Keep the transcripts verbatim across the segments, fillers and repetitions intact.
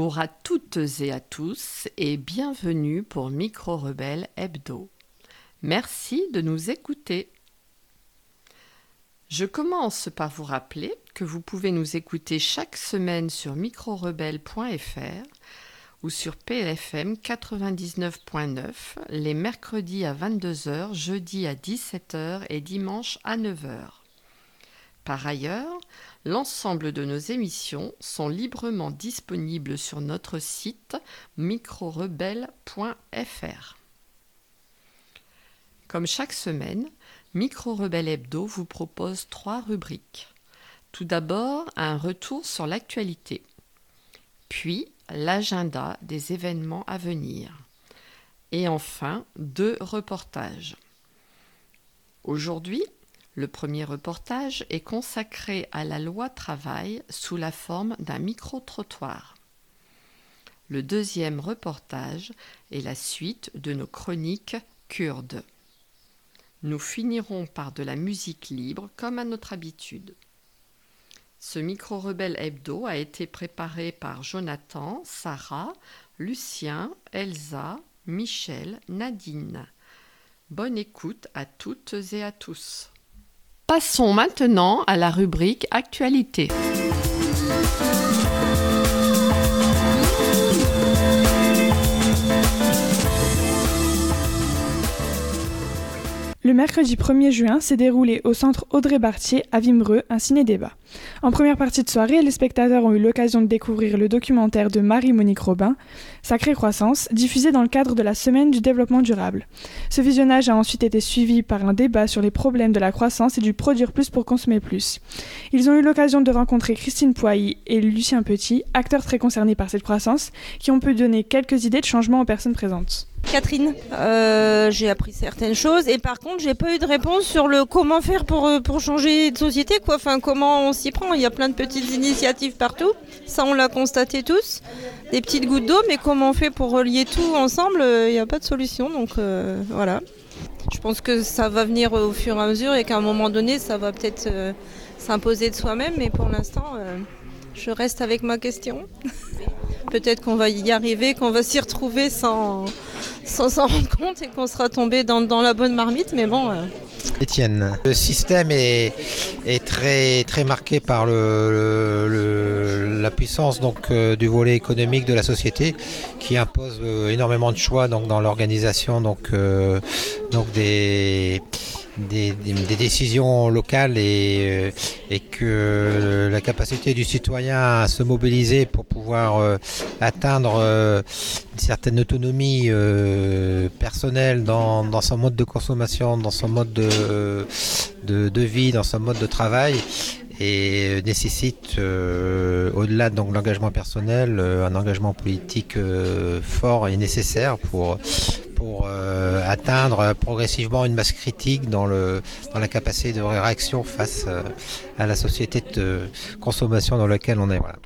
Bonjour à toutes et à tous et bienvenue pour Micro Rebelle Hebdo. Merci de nous écouter. Je commence par vous rappeler que vous pouvez nous écouter chaque semaine sur micro rebelle point f r ou sur P L F M quatre-vingt-dix-neuf point neuf les mercredis à vingt-deux heures, jeudi à dix-sept heures et dimanche à neuf heures. Par ailleurs, l'ensemble de nos émissions sont librement disponibles sur notre site micro rebelle point f r. Comme chaque semaine, Micro Rebelle Hebdo vous propose trois rubriques. Tout d'abord, un retour sur l'actualité, puis l'agenda des événements à venir, et enfin deux reportages. Aujourd'hui, le premier reportage est consacré à la loi travail sous la forme d'un micro-trottoir. Le deuxième reportage est la suite de nos chroniques kurdes. Nous finirons par de la musique libre comme à notre habitude. Ce micro-rebelle hebdo a été préparé par Jonathan, Sarah, Lucien, Elsa, Michel, Nadine. Bonne écoute à toutes et à tous. Passons maintenant à la rubrique Actualité. Le mercredi premier juin s'est déroulé au centre Audrey-Bartier à Wimereux un ciné-débat. En première partie de soirée, les spectateurs ont eu l'occasion de découvrir le documentaire de Marie-Monique Robin, Sacrée Croissance, diffusé dans le cadre de la Semaine du développement durable. Ce visionnage a ensuite été suivi par un débat sur les problèmes de la croissance et du produire plus pour consommer plus. Ils ont eu l'occasion de rencontrer Christine Poilly et Lucien Petit, acteurs très concernés par cette croissance, qui ont pu donner quelques idées de changement aux personnes présentes. Catherine, euh, j'ai appris certaines choses et par contre j'ai pas eu de réponse sur le comment faire pour, pour changer de société, quoi. Enfin, comment on s'y prend. Il y a plein de petites initiatives partout, ça on l'a constaté tous, des petites gouttes d'eau, mais comment on fait pour relier tout ensemble, il n'y a pas de solution, donc euh, voilà. Je pense que ça va venir au fur et à mesure et qu'à un moment donné ça va peut-être euh, s'imposer de soi-même, mais pour l'instant euh, je reste avec ma question. Peut-être qu'on va y arriver, qu'on va s'y retrouver sans, sans s'en rendre compte et qu'on sera tombé dans, dans la bonne marmite, mais bon... Euh... Étienne, le système est, est très, très marqué par le, le, la puissance donc, euh, du volet économique de la société qui impose euh, énormément de choix donc, dans l'organisation donc, euh, donc des... Des, des, des décisions locales et, et que la capacité du citoyen à se mobiliser pour pouvoir euh, atteindre euh, une certaine autonomie euh, personnelle dans, dans son mode de consommation, dans son mode de, de, de vie, dans son mode de travail et nécessite euh, au-delà donc l'engagement personnel, euh, un engagement politique euh, fort et nécessaire pour pour euh, atteindre progressivement une masse critique dans, le, dans la capacité de réaction face euh, à la société de consommation dans laquelle on est. Voilà.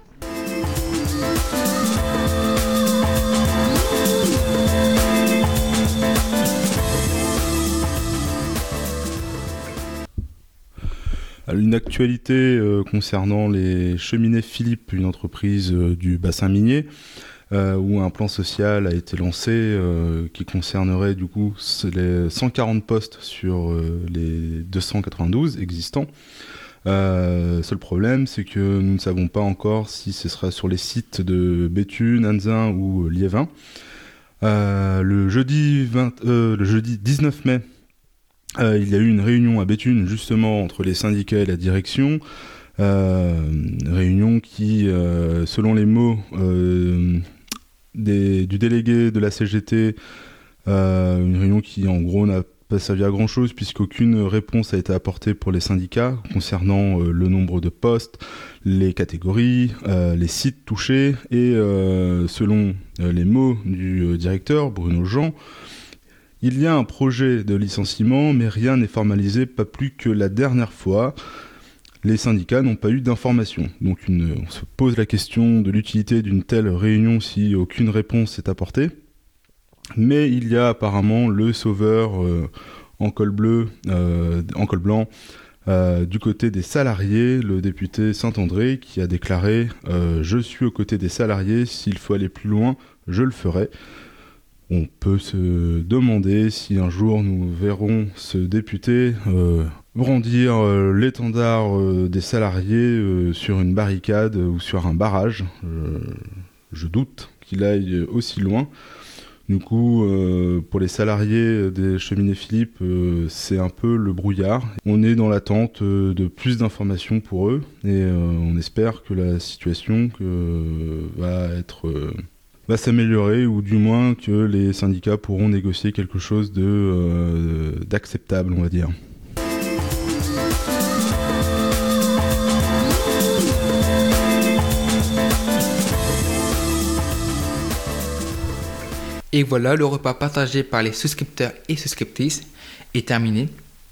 Une actualité euh, concernant les cheminées Philippe, une entreprise euh, du bassin minier, Euh, où un plan social a été lancé euh, qui concernerait du coup les cent quarante postes sur euh, les deux cent quatre-vingt-douze existants. Euh, seul problème, c'est que nous ne savons pas encore si ce sera sur les sites de Béthune, Anzin ou Liévin. Euh, le, jeudi vingt, euh, le jeudi dix-neuf mai, euh, il y a eu une réunion à Béthune justement entre les syndicats et la direction. Euh, réunion qui, euh, selon les mots euh, des, du délégué de la C G T, euh, une réunion qui en gros n'a pas servi à grand chose puisqu'aucune réponse a été apportée pour les syndicats concernant euh, le nombre de postes, les catégories, euh, les sites touchés et euh, selon euh, les mots du euh, directeur Bruno Jean, il y a un projet de licenciement mais rien n'est formalisé, pas plus que la dernière fois. Les syndicats n'ont pas eu d'informations. Donc une, on se pose la question de l'utilité d'une telle réunion si aucune réponse est apportée. Mais il y a apparemment le sauveur euh, en col bleu, euh, en col blanc, Euh, du côté des salariés, le député Saint-André qui a déclaré euh, « Je suis aux côtés des salariés, s'il faut aller plus loin, je le ferai ». On peut se demander si un jour nous verrons ce député euh, brandir euh, l'étendard euh, des salariés euh, sur une barricade ou sur un barrage. Euh, je doute qu'il aille aussi loin. Du coup, euh, pour les salariés des cheminées Philippe, euh, c'est un peu le brouillard. On est dans l'attente euh, de plus d'informations pour eux et euh, on espère que la situation que, va être... Euh, va s'améliorer ou du moins que les syndicats pourront négocier quelque chose de, euh, d'acceptable, on va dire. Et voilà, le repas partagé par les souscripteurs et souscriptrices est terminé.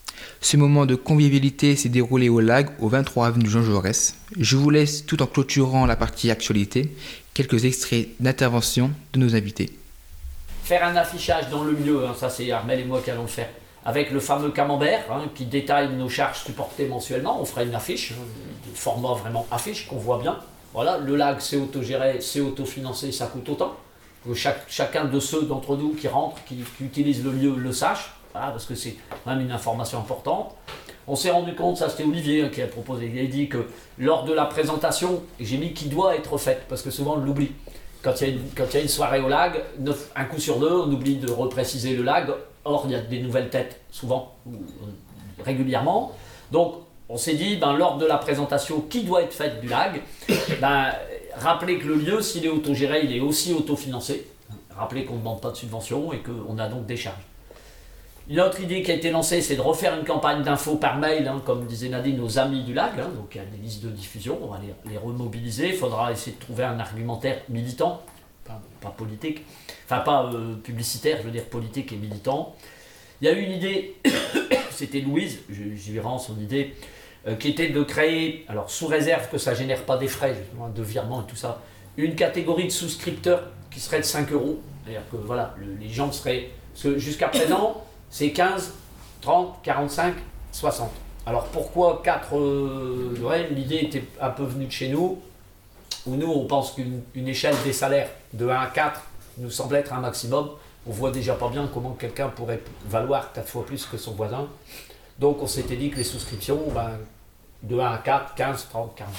Ce moment de convivialité s'est déroulé au Lag, au vingt-trois avenue Jean Jaurès. Je vous laisse, tout en clôturant la partie actualité, quelques extraits d'intervention de nos invités. Faire un affichage dans le milieu, hein, ça c'est Armel et moi qui allons le faire, avec le fameux camembert hein, qui détaille nos charges supportées mensuellement. On fera une affiche, de format vraiment affiche qu'on voit bien. Voilà, le Lag c'est autogéré, c'est autofinancé, ça coûte autant. Que chaque, chacun de ceux d'entre nous qui rentrent, qui, qui utilisent le lieu le sache, voilà, parce que c'est quand même une information importante. On s'est rendu compte, ça c'était Olivier hein, qui a proposé, il a dit que lors de la présentation, j'ai mis qui doit être faite, parce que souvent on l'oublie. Quand il y a une, quand il y a une soirée au Lag, neuf, un coup sur deux, on oublie de repréciser le Lag. Or, il y a des nouvelles têtes, souvent, ou, euh, régulièrement. Donc, on s'est dit, ben, lors de la présentation, qui doit être faite du Lag, ben, rappelez que le lieu, s'il est autogéré, il est aussi autofinancé. Rappelez qu'on ne demande pas de subvention et qu'on a donc des charges. Une autre idée qui a été lancée, c'est de refaire une campagne d'infos par mail, hein, comme disait Nadine, aux amis du Lag. Hein, donc il y a des listes de diffusion, on va les, les remobiliser. Il faudra essayer de trouver un argumentaire militant, pas, pas politique, enfin pas euh, publicitaire, je veux dire politique et militant. Il y a eu une idée, c'était Louise, j'y rends son idée, euh, qui était de créer, alors sous réserve que ça ne génère pas des frais, de virement et tout ça, une catégorie de souscripteurs qui serait de cinq euros. C'est-à-dire que voilà, le, les gens seraient... Parce que jusqu'à présent... c'est quinze, trente, quarante-cinq, soixante. Alors pourquoi quatre euh, ouais, l'idée était un peu venue de chez nous, où nous on pense qu'une une échelle des salaires de un à quatre nous semble être un maximum. On voit déjà pas bien comment quelqu'un pourrait valoir quatre fois plus que son voisin. Donc on s'était dit que les souscriptions, ben, de un à quatre, quinze, trente, quarante.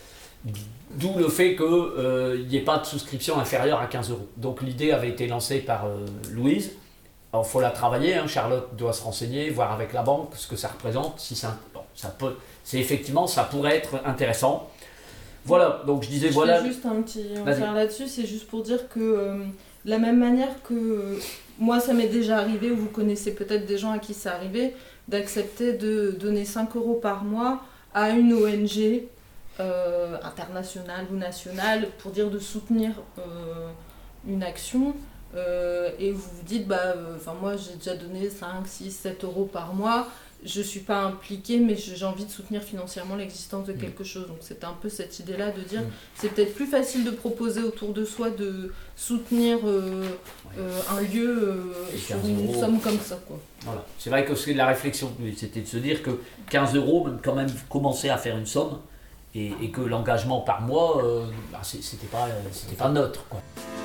D'où le fait qu'il n'y euh, ait pas de souscription inférieure à quinze euros. Donc l'idée avait été lancée par euh, Louise. Alors, il faut la travailler, hein. Charlotte doit se renseigner, voir avec la banque ce que ça représente. Si ça, bon, ça peut, c'est effectivement, ça pourrait être intéressant. Voilà, donc je disais, je voilà. Juste un petit refaire là-dessus, c'est juste pour dire que euh, de la même manière que euh, moi, ça m'est déjà arrivé, ou vous connaissez peut-être des gens à qui c'est arrivé, d'accepter de donner cinq euros par mois à une O N G euh, internationale ou nationale pour dire de soutenir euh, une action. Euh, et vous vous dites, bah, euh, moi j'ai déjà donné cinq, six, sept euros par mois, je ne suis pas impliquée, mais j'ai envie de soutenir financièrement l'existence de quelque chose. Donc c'était un peu cette idée-là de dire, c'est peut-être plus facile de proposer autour de soi de soutenir euh, euh, un lieu euh, sur une euros. Somme comme ça, quoi. Voilà. C'est vrai que c'est la réflexion, c'était de se dire que quinze euros, même quand même commencer à faire une somme, et, et que l'engagement par mois, euh, bah, c'était pas, c'était pas neutre, quoi.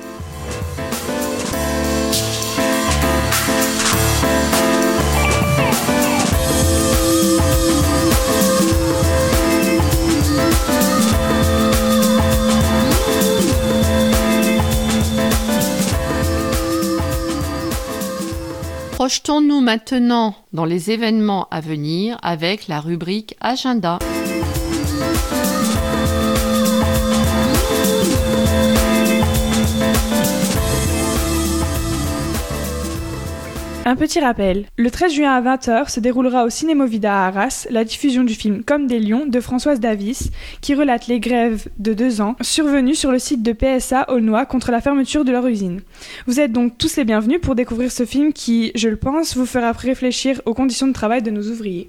Projetons-nous maintenant dans les événements à venir avec la rubrique Agenda. Un petit rappel, le treize juin à vingt heures se déroulera au Cinémovida à Arras la diffusion du film Comme des lions de Françoise Davis, qui relate les grèves de deux ans survenues sur le site de P S A Aulnois contre la fermeture de leur usine. Vous êtes donc tous les bienvenus pour découvrir ce film qui, je le pense, vous fera réfléchir aux conditions de travail de nos ouvriers.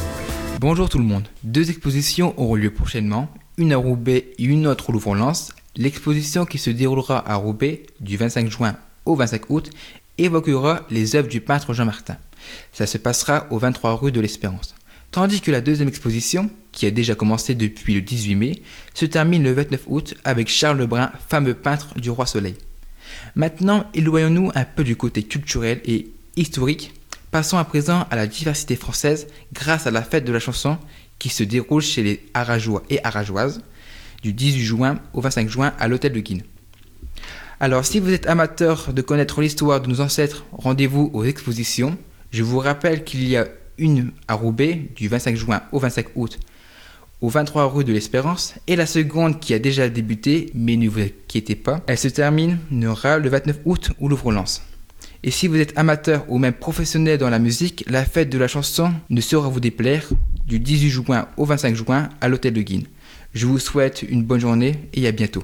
Bonjour tout le monde. Deux expositions auront lieu prochainement, une à Roubaix et une autre au Louvre-Lens. L'exposition qui se déroulera à Roubaix du vingt-cinq juin au vingt-cinq août évoquera les œuvres du peintre Jean Martin. Ça se passera au vingt-trois rue de l'Espérance. Tandis que la deuxième exposition, qui a déjà commencé depuis le dix-huit mai, se termine le vingt-neuf août avec Charles Lebrun, fameux peintre du Roi Soleil. Maintenant, éloignons-nous un peu du côté culturel et historique. Passons à présent à la diversité française grâce à la fête de la chanson qui se déroule chez les Arageois et Arageoises du dix-huit juin au vingt-cinq juin à l'hôtel de Guines. Alors, si vous êtes amateur de connaître l'histoire de nos ancêtres, rendez-vous aux expositions. Je vous rappelle qu'il y a une à Roubaix du vingt-cinq juin au vingt-cinq août au vingt-trois rue de l'Espérance et la seconde qui a déjà débuté, mais ne vous inquiétez pas, elle se terminera le vingt-neuf août où l'ouvre lance. Et si vous êtes amateur ou même professionnel dans la musique, la fête de la chanson ne saura vous déplaire du dix-huit juin au vingt-cinq juin à l'hôtel de Guines. Je vous souhaite une bonne journée et à bientôt.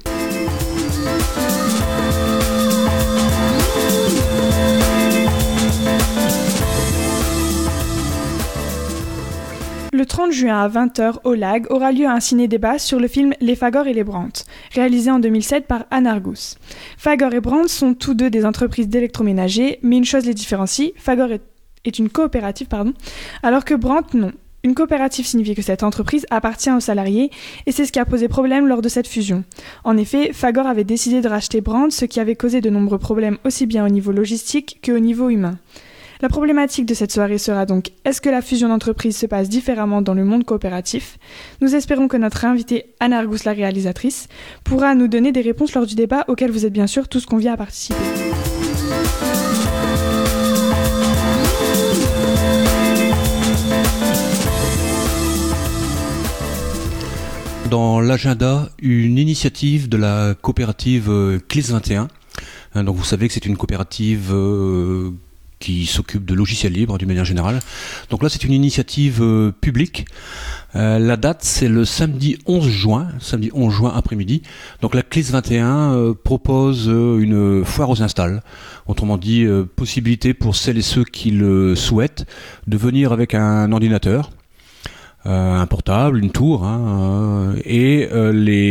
Le trente juin à vingt heures, au Lag, aura lieu un ciné-débat sur le film Les Fagor et les Brandt, réalisé en deux mille sept par Anne Argus. Fagor et Brandt sont tous deux des entreprises d'électroménager, mais une chose les différencie, Fagor est, est une coopérative, pardon, alors que Brandt non. Une coopérative signifie que cette entreprise appartient aux salariés, et c'est ce qui a posé problème lors de cette fusion. En effet, Fagor avait décidé de racheter Brandt, ce qui avait causé de nombreux problèmes aussi bien au niveau logistique qu'au niveau humain. La problématique de cette soirée sera donc, est-ce que la fusion d'entreprises se passe différemment dans le monde coopératif ? Nous espérons que notre invitée, Anne Argus, la réalisatrice, pourra nous donner des réponses lors du débat auquel vous êtes bien sûr tous conviés à participer. Dans l'agenda, une initiative de la coopérative C L I S vingt et un. Donc vous savez que c'est une coopérative euh, qui s'occupe de logiciels libres d'une manière générale. Donc là, c'est une initiative euh, publique. Euh, la date, c'est le samedi onze juin, samedi onze juin après-midi. Donc la C L I S vingt et un euh, propose euh, une foire aux installs. Autrement dit, euh, possibilité pour celles et ceux qui le souhaitent de venir avec un ordinateur, euh, un portable, une tour, hein, euh, et euh,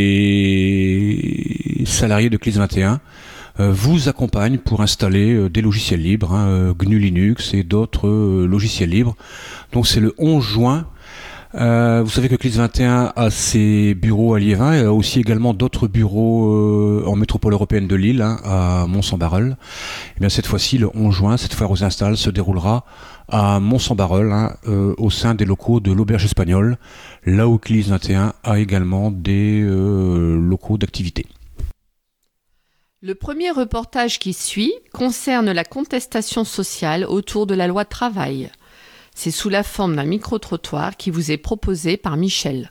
les salariés de C L I S vingt et un vous accompagne pour installer des logiciels libres, hein, G N U Linux et d'autres logiciels libres. Donc c'est le onze juin. Euh, vous savez que C L I S vingt et un a ses bureaux à Liévin et a aussi également d'autres bureaux euh, en métropole européenne de Lille, hein, à Mons-en-Barœul. Et bien cette fois-ci, le onze juin, cette foire aux installs se déroulera à Mons-en-Barœul, hein, euh, au sein des locaux de l'Auberge Espagnole, là où C L I S vingt et un a également des euh, locaux d'activité. Le premier reportage qui suit concerne la contestation sociale autour de la loi travail. C'est sous la forme d'un micro-trottoir qui vous est proposé par Michel.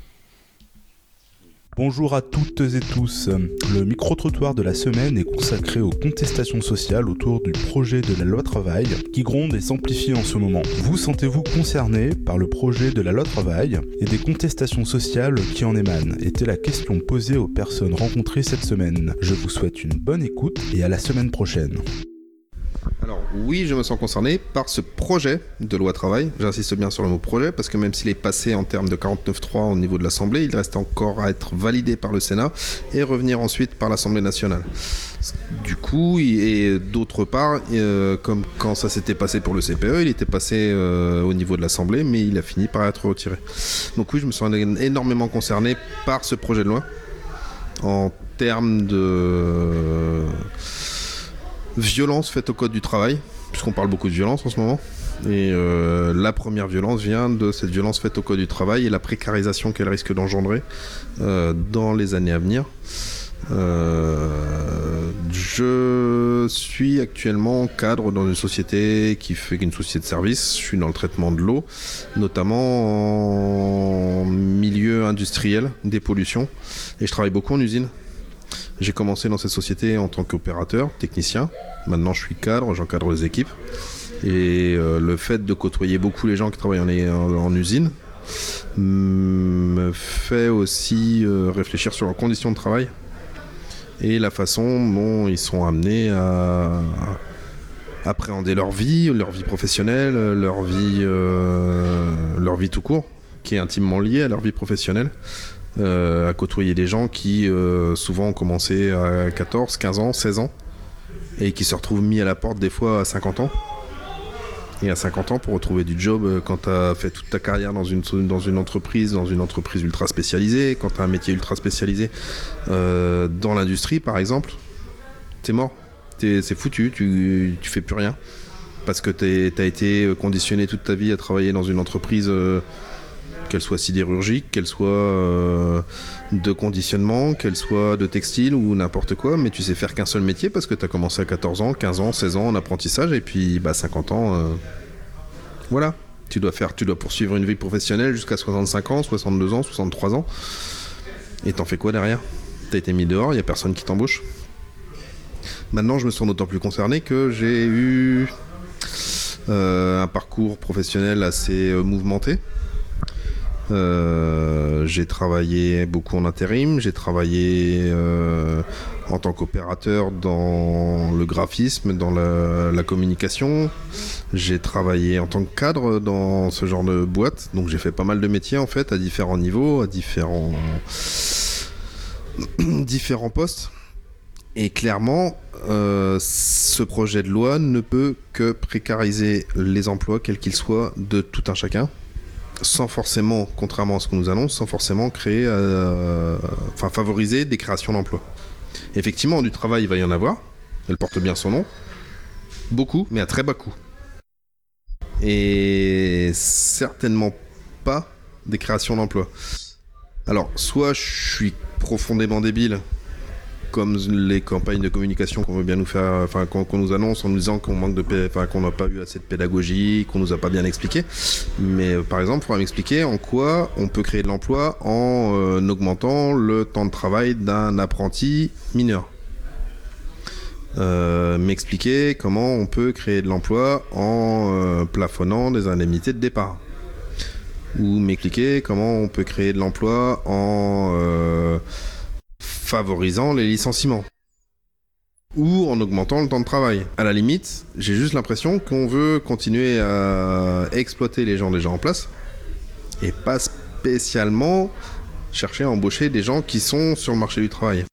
Bonjour à toutes et tous. Le micro-trottoir de la semaine est consacré aux contestations sociales autour du projet de la loi travail qui gronde et s'amplifie en ce moment. Vous sentez-vous concerné par le projet de la loi travail et des contestations sociales qui en émanent? Était la question posée aux personnes rencontrées cette semaine. Je vous souhaite une bonne écoute et à la semaine prochaine. Alors oui, je me sens concerné par ce projet de loi travail. J'insiste bien sur le mot projet parce que même s'il est passé en termes de quarante-neuf trois au niveau de l'Assemblée, il reste encore à être validé par le Sénat et revenir ensuite par l'Assemblée nationale. Du coup, et d'autre part, euh, comme quand ça s'était passé pour le C P E, il était passé euh, au niveau de l'Assemblée, mais il a fini par être retiré. Donc oui, je me sens énormément concerné par ce projet de loi en termes de violence faite au code du travail, puisqu'on parle beaucoup de violence en ce moment. Et euh, la première violence vient de cette violence faite au code du travail et la précarisation qu'elle risque d'engendrer euh, dans les années à venir. Euh, je suis actuellement cadre dans une société qui fait une société de service. Je suis dans le traitement de l'eau, notamment en milieu industriel, des pollutions, et je travaille beaucoup en usine. J'ai commencé dans cette société en tant qu'opérateur, technicien. Maintenant, je suis cadre, j'encadre les équipes. Et euh, le fait de côtoyer beaucoup les gens qui travaillent en, en, en usine me fait aussi euh, réfléchir sur leurs conditions de travail et la façon dont ils sont amenés à, à appréhender leur vie, leur vie professionnelle, leur vie, euh, leur vie tout court, qui est intimement liée à leur vie professionnelle. euh, à côtoyer des gens qui euh, souvent ont commencé à quatorze, quinze ans, seize ans et qui se retrouvent mis à la porte des fois à cinquante ans. Et à cinquante ans, pour retrouver du job, quand tu as fait toute ta carrière dans une, dans une entreprise, dans une entreprise ultra spécialisée, quand tu as un métier ultra spécialisé euh, dans l'industrie par exemple, t'es mort. T'es, c'est foutu, tu, tu fais plus rien. Parce que tu as été conditionné toute ta vie à travailler dans une entreprise, euh, qu'elle soit sidérurgique, qu'elle soit euh, de conditionnement, qu'elle soit de textile ou n'importe quoi, mais tu sais faire qu'un seul métier parce que tu as commencé à quatorze ans, quinze ans, seize ans en apprentissage et puis bah, cinquante ans, euh, voilà. Tu dois, faire, tu dois poursuivre une vie professionnelle jusqu'à soixante-cinq ans, soixante-deux ans, soixante-trois ans. Et t'en fais quoi derrière ? T'as été mis dehors, il n'y a personne qui t'embauche. Maintenant, je me sens d'autant plus concerné que j'ai eu euh, un parcours professionnel assez euh, mouvementé. Euh, j'ai travaillé beaucoup en intérim, j'ai travaillé euh, en tant qu'opérateur dans le graphisme, dans la, la communication. J'ai travaillé en tant que cadre dans ce genre de boîte. Donc j'ai fait pas mal de métiers en fait, à différents niveaux, à différents, différents postes. Et clairement, euh, ce projet de loi ne peut que précariser les emplois, quels qu'ils soient, de tout un chacun, sans forcément, contrairement à ce qu'on nous annonce, sans forcément créer, euh, enfin favoriser des créations d'emplois. Effectivement, du travail, il va y en avoir, elle porte bien son nom, beaucoup, mais à très bas coût. Et certainement pas des créations d'emplois. Alors, soit je suis profondément débile, comme les campagnes de communication qu'on veut bien nous faire, enfin qu'on, qu'on nous annonce en nous disant qu'on manque de, enfin qu'on n'a pas eu assez de pédagogie, qu'on nous a pas bien expliqué. Mais euh, par exemple, il faudra m'expliquer en quoi on peut créer de l'emploi en euh, augmentant le temps de travail d'un apprenti mineur. Euh, m'expliquer comment on peut créer de l'emploi en euh, plafonnant des indemnités de départ. Ou m'expliquer comment on peut créer de l'emploi en euh, favorisant les licenciements ou en augmentant le temps de travail. À la limite, j'ai juste l'impression qu'on veut continuer à exploiter les gens déjà en place et pas spécialement chercher à embaucher des gens qui sont sur le marché du travail.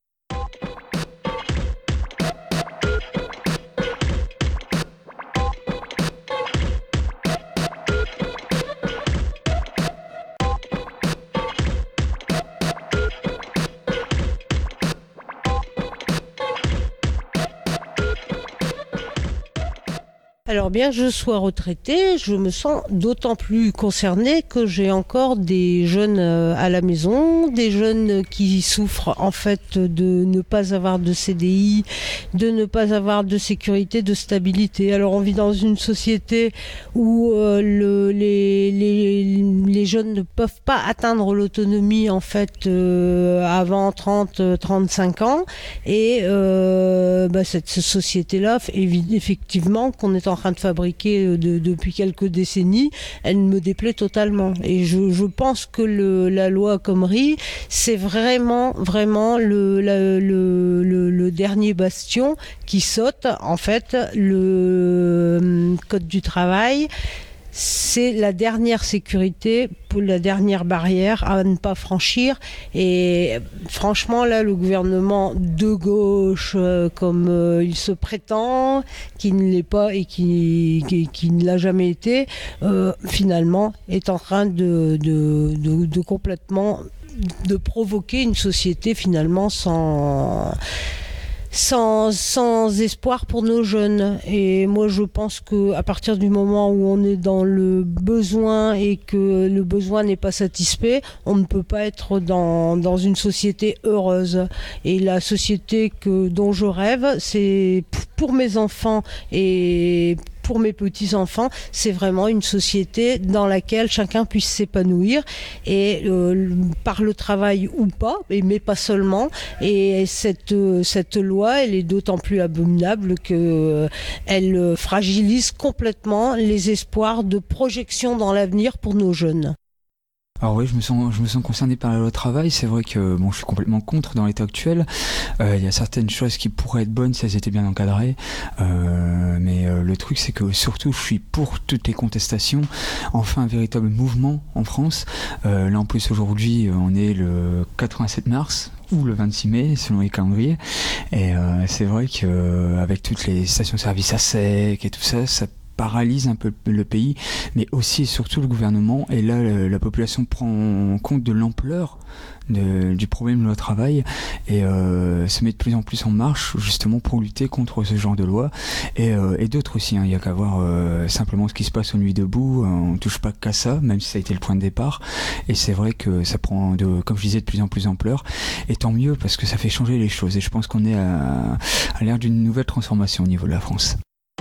Alors bien que je sois retraitée, je me sens d'autant plus concernée que j'ai encore des jeunes à la maison, des jeunes qui souffrent en fait de ne pas avoir de C D I, de ne pas avoir de sécurité, de stabilité. Alors on vit dans une société où euh, le, les, les, les jeunes ne peuvent pas atteindre l'autonomie en fait euh, avant trente à trente-cinq ans et euh, bah, cette société-là, effectivement, qu'on est en train de fabriquer de, depuis quelques décennies, elle me déplaît totalement. Et je, je pense que le, la loi Khomri, c'est vraiment, vraiment le, la, le, le, le dernier bastion qui saute. En fait, le Code du travail, c'est la dernière sécurité, la dernière barrière à ne pas franchir. Et franchement, là, le gouvernement de gauche, euh, comme euh, il se prétend, qui ne l'est pas et qui, qui, qui ne l'a jamais été, euh, finalement, est en train de, de, de, de complètement de provoquer une société finalement sans... Sans, sans espoir pour nos jeunes. Et moi je pense que à partir du moment où on est dans le besoin et que le besoin n'est pas satisfait, on ne peut pas être dans, dans une société heureuse. Et la société que, dont je rêve, c'est pour mes enfants et pour mes petits-enfants, c'est vraiment une société dans laquelle chacun puisse s'épanouir et euh, par le travail ou pas, mais pas seulement. Et cette, cette loi, elle est d'autant plus abominable qu'elle euh, fragilise complètement les espoirs de projection dans l'avenir pour nos jeunes. Alors oui, je me sens, je me sens concerné par la loi travail. C'est vrai que bon, je suis complètement contre dans l'état actuel. Euh, il y a certaines choses qui pourraient être bonnes si elles étaient bien encadrées. Euh, mais euh, le truc, c'est que surtout, je suis pour toutes les contestations. Enfin, un véritable mouvement en France. Euh, là, en plus, aujourd'hui, on est le quatre-vingt-sept mars. Ou le vingt-six mai, selon les calendriers. Et euh, c'est vrai qu'avec toutes les stations-service à sec et tout ça, ça paralyse un peu le pays, mais aussi et surtout le gouvernement. Et là, la, la population prend compte de l'ampleur de, du problème de le travail et euh, se met de plus en plus en marche, justement pour lutter contre ce genre de loi. Et, euh, et d'autres aussi, hein. Il n'y a qu'à voir euh, simplement ce qui se passe aux Nuits debout. On ne touche pas qu'à ça, même si ça a été le point de départ. Et c'est vrai que ça prend, de, comme je disais, de plus en plus d'ampleur. Et tant mieux, parce que ça fait changer les choses. Et je pense qu'on est à, à l'ère d'une nouvelle transformation au niveau de la France.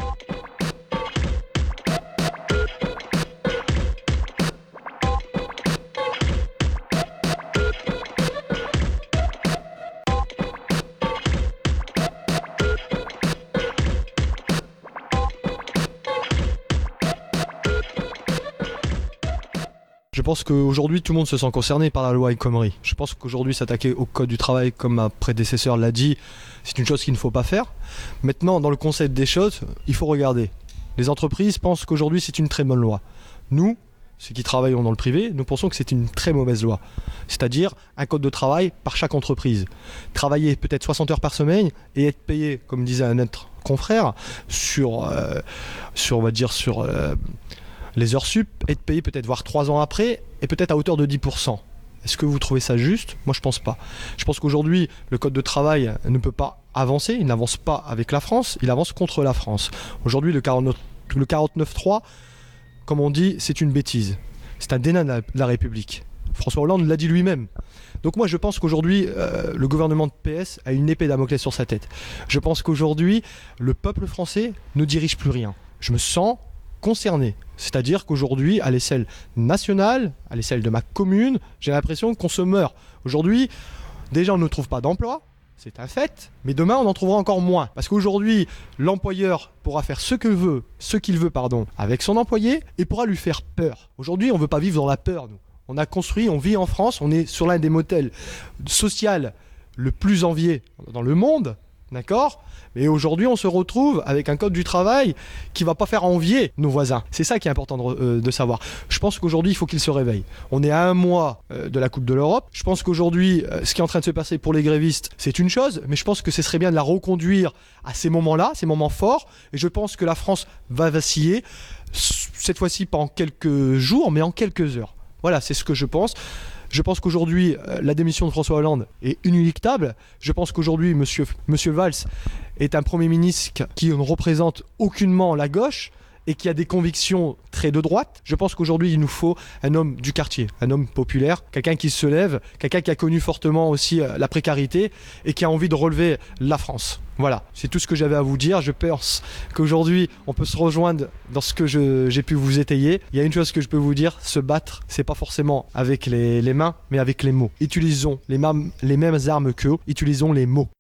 Je pense qu'aujourd'hui, tout le monde se sent concerné par la loi El Khomri. Je pense qu'aujourd'hui, s'attaquer au code du travail, comme ma prédécesseur l'a dit, c'est une chose qu'il ne faut pas faire. Maintenant, dans le concept des choses, il faut regarder. Les entreprises pensent qu'aujourd'hui, c'est une très bonne loi. Nous, ceux qui travaillons dans le privé, nous pensons que c'est une très mauvaise loi. C'est-à-dire un code de travail par chaque entreprise. Travailler peut-être soixante heures par semaine et être payé, comme disait un autre confrère, sur, euh, sur on va dire, sur... Euh, les heures sup, être payé peut-être voire trois ans après et peut-être à hauteur de dix pour cent. Est-ce que vous trouvez ça juste ? Moi je pense pas. Je pense qu'aujourd'hui le code de travail ne peut pas avancer, il n'avance pas avec la France, il avance contre la France. Aujourd'hui le quarante-neuf trois, comme on dit, c'est une bêtise. C'est un dédain de la République. François Hollande l'a dit lui-même. Donc moi je pense qu'aujourd'hui euh, le gouvernement de P S a une épée de Damoclès sur sa tête. Je pense qu'aujourd'hui le peuple français ne dirige plus rien. Je me sens concerné. C'est-à-dire qu'aujourd'hui, à l'échelle nationale, à l'échelle de ma commune, j'ai l'impression qu'on se meurt. Aujourd'hui, déjà on ne trouve pas d'emploi, c'est un fait, mais demain on en trouvera encore moins. Parce qu'aujourd'hui, l'employeur pourra faire ce que veut, ce qu'il veut, pardon, avec son employé et pourra lui faire peur. Aujourd'hui, on ne veut pas vivre dans la peur, nous. On a construit, on vit en France, on est sur l'un des modèles sociaux le plus envié dans le monde, d'accord ? Mais aujourd'hui, on se retrouve avec un code du travail qui ne va pas faire envier nos voisins. C'est ça qui est important de, euh, de savoir. Je pense qu'aujourd'hui, il faut qu'ils se réveillent. On est à un mois euh, de la Coupe de l'Europe. Je pense qu'aujourd'hui, euh, ce qui est en train de se passer pour les grévistes, c'est une chose, mais je pense que ce serait bien de la reconduire à ces moments-là, ces moments forts. Et je pense que la France va vaciller, cette fois-ci pas en quelques jours, mais en quelques heures. Voilà, c'est ce que je pense. Je pense qu'aujourd'hui, euh, la démission de François Hollande est inéluctable. Je pense qu'aujourd'hui, monsieur, monsieur Valls est un Premier ministre qui ne représente aucunement la gauche et qui a des convictions très de droite. Je pense qu'aujourd'hui, il nous faut un homme du quartier, un homme populaire, quelqu'un qui se lève, quelqu'un qui a connu fortement aussi euh, la précarité et qui a envie de relever la France. Voilà, c'est tout ce que j'avais à vous dire. Je pense qu'aujourd'hui, on peut se rejoindre dans ce que je, j'ai pu vous étayer. Il y a une chose que je peux vous dire, se battre, c'est pas forcément avec les, les mains, mais avec les mots. Utilisons les, mam- les mêmes armes qu'eux, utilisons les mots.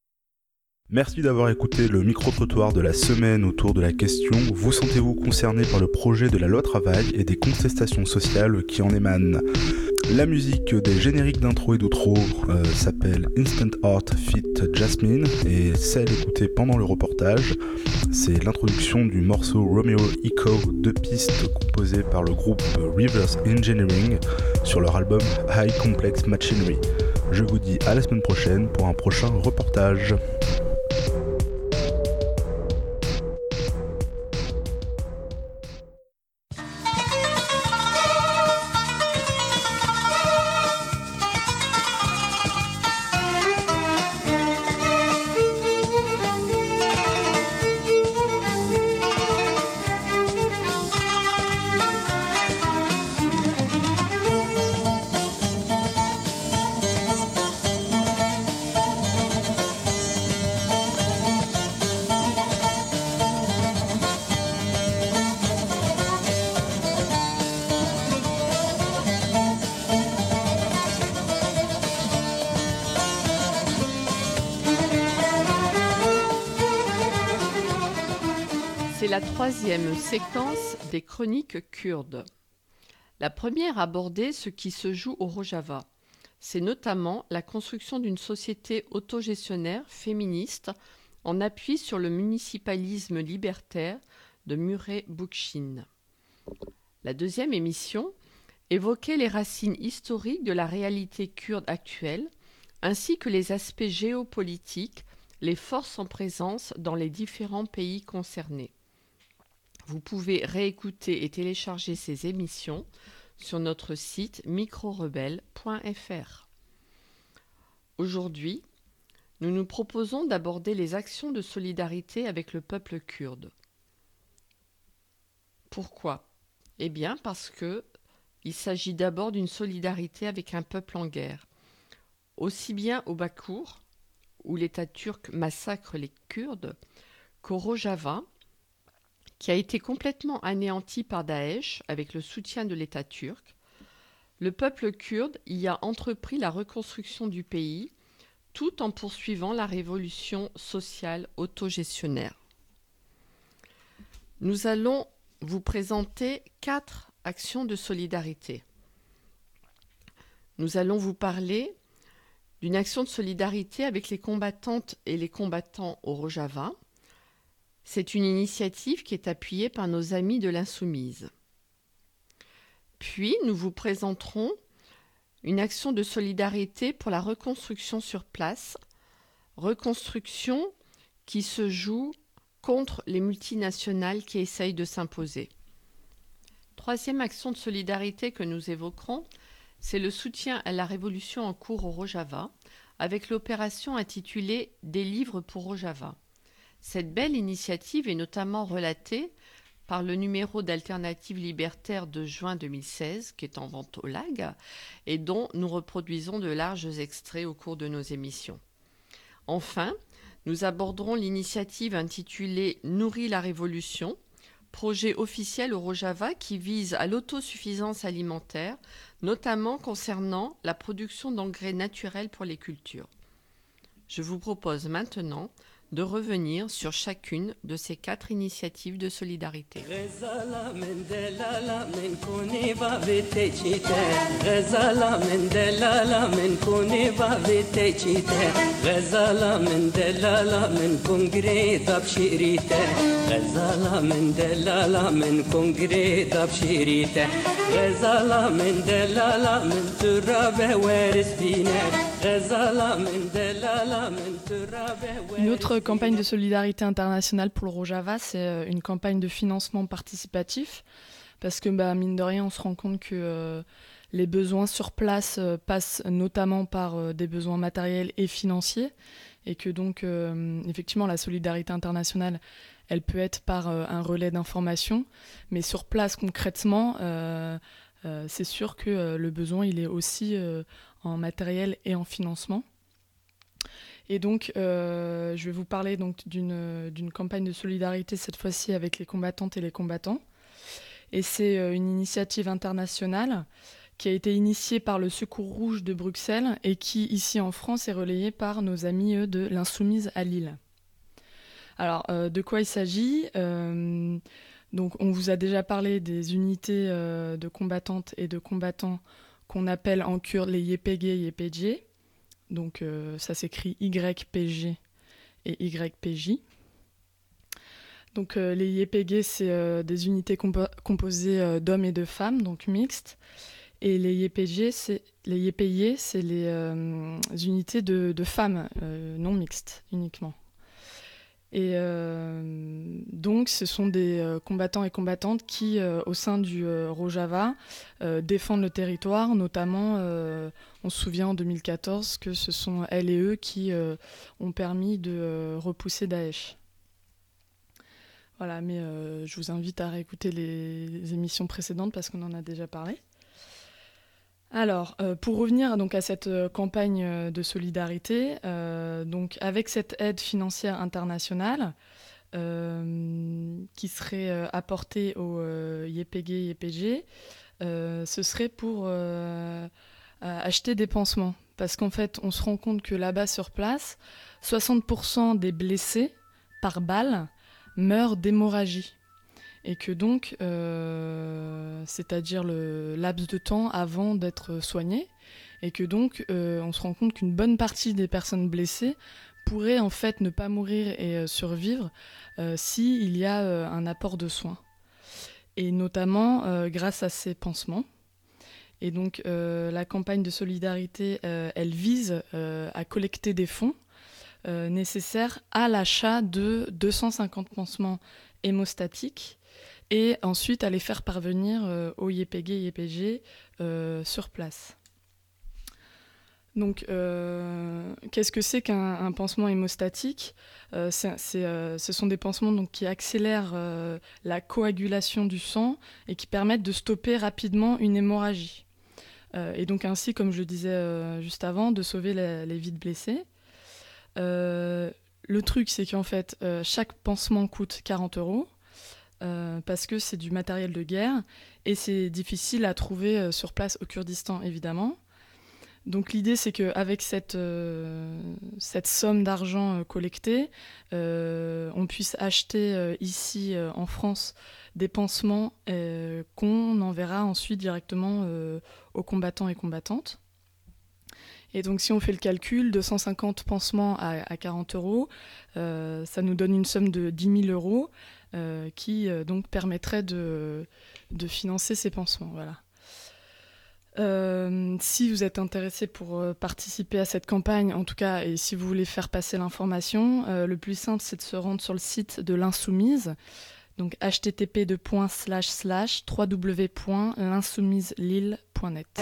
Merci d'avoir écouté le micro-trottoir de la semaine autour de la question « Vous sentez-vous concerné par le projet de la loi travail et des contestations sociales qui en émanent ?» La musique des génériques d'intro et d'outro euh, s'appelle Instant Art Fit Jasmine et celle écoutée pendant le reportage, c'est l'introduction du morceau Romeo Echo, deux pistes composées par le groupe Reverse Engineering sur leur album High Complex Machinery. Je vous dis à la semaine prochaine pour un prochain reportage. C'est la troisième séquence des chroniques kurdes. La première abordait ce qui se joue au Rojava. C'est notamment la construction d'une société autogestionnaire féministe en appui sur le municipalisme libertaire de Murray Bookchin. La deuxième émission évoquait les racines historiques de la réalité kurde actuelle, ainsi que les aspects géopolitiques, les forces en présence dans les différents pays concernés. Vous pouvez réécouter et télécharger ces émissions sur notre site micro rebelle point f r. Aujourd'hui, nous nous proposons d'aborder les actions de solidarité avec le peuple kurde. Pourquoi ? Eh bien parce que il s'agit d'abord d'une solidarité avec un peuple en guerre, aussi bien au Bakour, où l'État turc massacre les Kurdes, qu'au Rojava, qui a été complètement anéanti par Daesh avec le soutien de l'État turc. Le peuple kurde y a entrepris la reconstruction du pays, tout en poursuivant la révolution sociale autogestionnaire. Nous allons vous présenter quatre actions de solidarité. Nous allons vous parler d'une action de solidarité avec les combattantes et les combattants au Rojava. C'est une initiative qui est appuyée par nos amis de l'Insoumise. Puis, nous vous présenterons une action de solidarité pour la reconstruction sur place, reconstruction qui se joue contre les multinationales qui essayent de s'imposer. Troisième action de solidarité que nous évoquerons, c'est le soutien à la révolution en cours au Rojava, avec l'opération intitulée « Des livres pour Rojava ». Cette belle initiative est notamment relatée par le numéro d'Alternative Libertaire de juin deux mille seize, qui est en vente au L A G, et dont nous reproduisons de larges extraits au cours de nos émissions. Enfin, nous aborderons l'initiative intitulée « Nourris la Révolution », projet officiel au Rojava qui vise à l'autosuffisance alimentaire, notamment concernant la production d'engrais naturels pour les cultures. Je vous propose maintenant de revenir sur chacune de ces quatre initiatives de solidarité. Une autre campagne de solidarité internationale pour le Rojava, c'est une campagne de financement participatif, parce que bah, mine de rien, on se rend compte que euh, les besoins sur place euh, passent notamment par euh, des besoins matériels et financiers, et que donc, euh, effectivement, la solidarité internationale, elle peut être par euh, un relais d'information, mais sur place, concrètement, euh, euh, c'est sûr que euh, le besoin, il est aussi euh, en matériel et en financement. Et donc, euh, je vais vous parler donc d'une, d'une campagne de solidarité, cette fois-ci avec les combattantes et les combattants. Et c'est euh, une initiative internationale qui a été initiée par le Secours Rouge de Bruxelles et qui, ici en France, est relayée par nos amis eux, de l'Insoumise à Lille. Alors, euh, de quoi il s'agit ? euh, Donc, on vous a déjà parlé des unités euh, de combattantes et de combattants qu'on appelle en kurde les Y P G, Y P G. Donc euh, ça s'écrit Y P G et Y P J. Donc euh, les Y P G, c'est euh, des unités compo- composées euh, d'hommes et de femmes, donc mixtes. Et les Y P G, c'est les Y P Y, c'est les euh, unités de, de femmes euh, non mixtes uniquement. Et euh, donc, ce sont des euh, combattants et combattantes qui, euh, au sein du euh, Rojava, euh, défendent le territoire. Notamment, euh, on se souvient en deux mille quatorze que ce sont elles et eux qui euh, ont permis de euh, repousser Daesh. Voilà, mais euh, je vous invite à réécouter les, les émissions précédentes parce qu'on en a déjà parlé. Alors, euh, pour revenir donc à cette euh, campagne euh, de solidarité, euh, donc avec cette aide financière internationale euh, qui serait euh, apportée aux euh, Y P G, Y P G, euh, ce serait pour euh, acheter des pansements. Parce qu'en fait, on se rend compte que là-bas sur place, soixante pour cent des blessés par balle meurent d'hémorragie. et que donc, euh, c'est-à-dire le laps de temps avant d'être soigné, et que donc euh, on se rend compte qu'une bonne partie des personnes blessées pourraient en fait ne pas mourir et euh, survivre euh, s'il y a euh, un apport de soins, et notamment euh, grâce à ces pansements. Et donc euh, la campagne de solidarité, euh, elle vise euh, à collecter des fonds euh, nécessaires à l'achat de deux cent cinquante pansements hémostatiques et ensuite à les faire parvenir euh, au Y P G Y P G euh, sur place. Donc, euh, qu'est-ce que c'est qu'un un pansement hémostatique ? euh, c'est, c'est, euh, Ce sont des pansements donc, qui accélèrent euh, la coagulation du sang et qui permettent de stopper rapidement une hémorragie. Euh, et donc ainsi, comme je le disais euh, juste avant, de sauver la, les vies de blessés. Euh, le truc, c'est qu'en fait, euh, chaque pansement coûte quarante euros. Euh, parce que c'est du matériel de guerre et c'est difficile à trouver euh, sur place au Kurdistan, évidemment. Donc l'idée, c'est qu'avec cette, euh, cette somme d'argent euh, collectée, euh, on puisse acheter euh, ici euh, en France des pansements euh, qu'on enverra ensuite directement euh, aux combattants et combattantes. Et donc si on fait le calcul, deux cent cinquante pansements à, à quarante euros, euh, ça nous donne une somme de dix mille euros euh, qui euh, donc permettrait de, de financer ces pansements. Voilà. Euh, si vous êtes intéressé pour euh, participer à cette campagne, en tout cas, et si vous voulez faire passer l'information, euh, le plus simple, c'est de se rendre sur le site de l'Insoumise, donc h t t p deux points slash slash w w w point l'insoumise lille point net.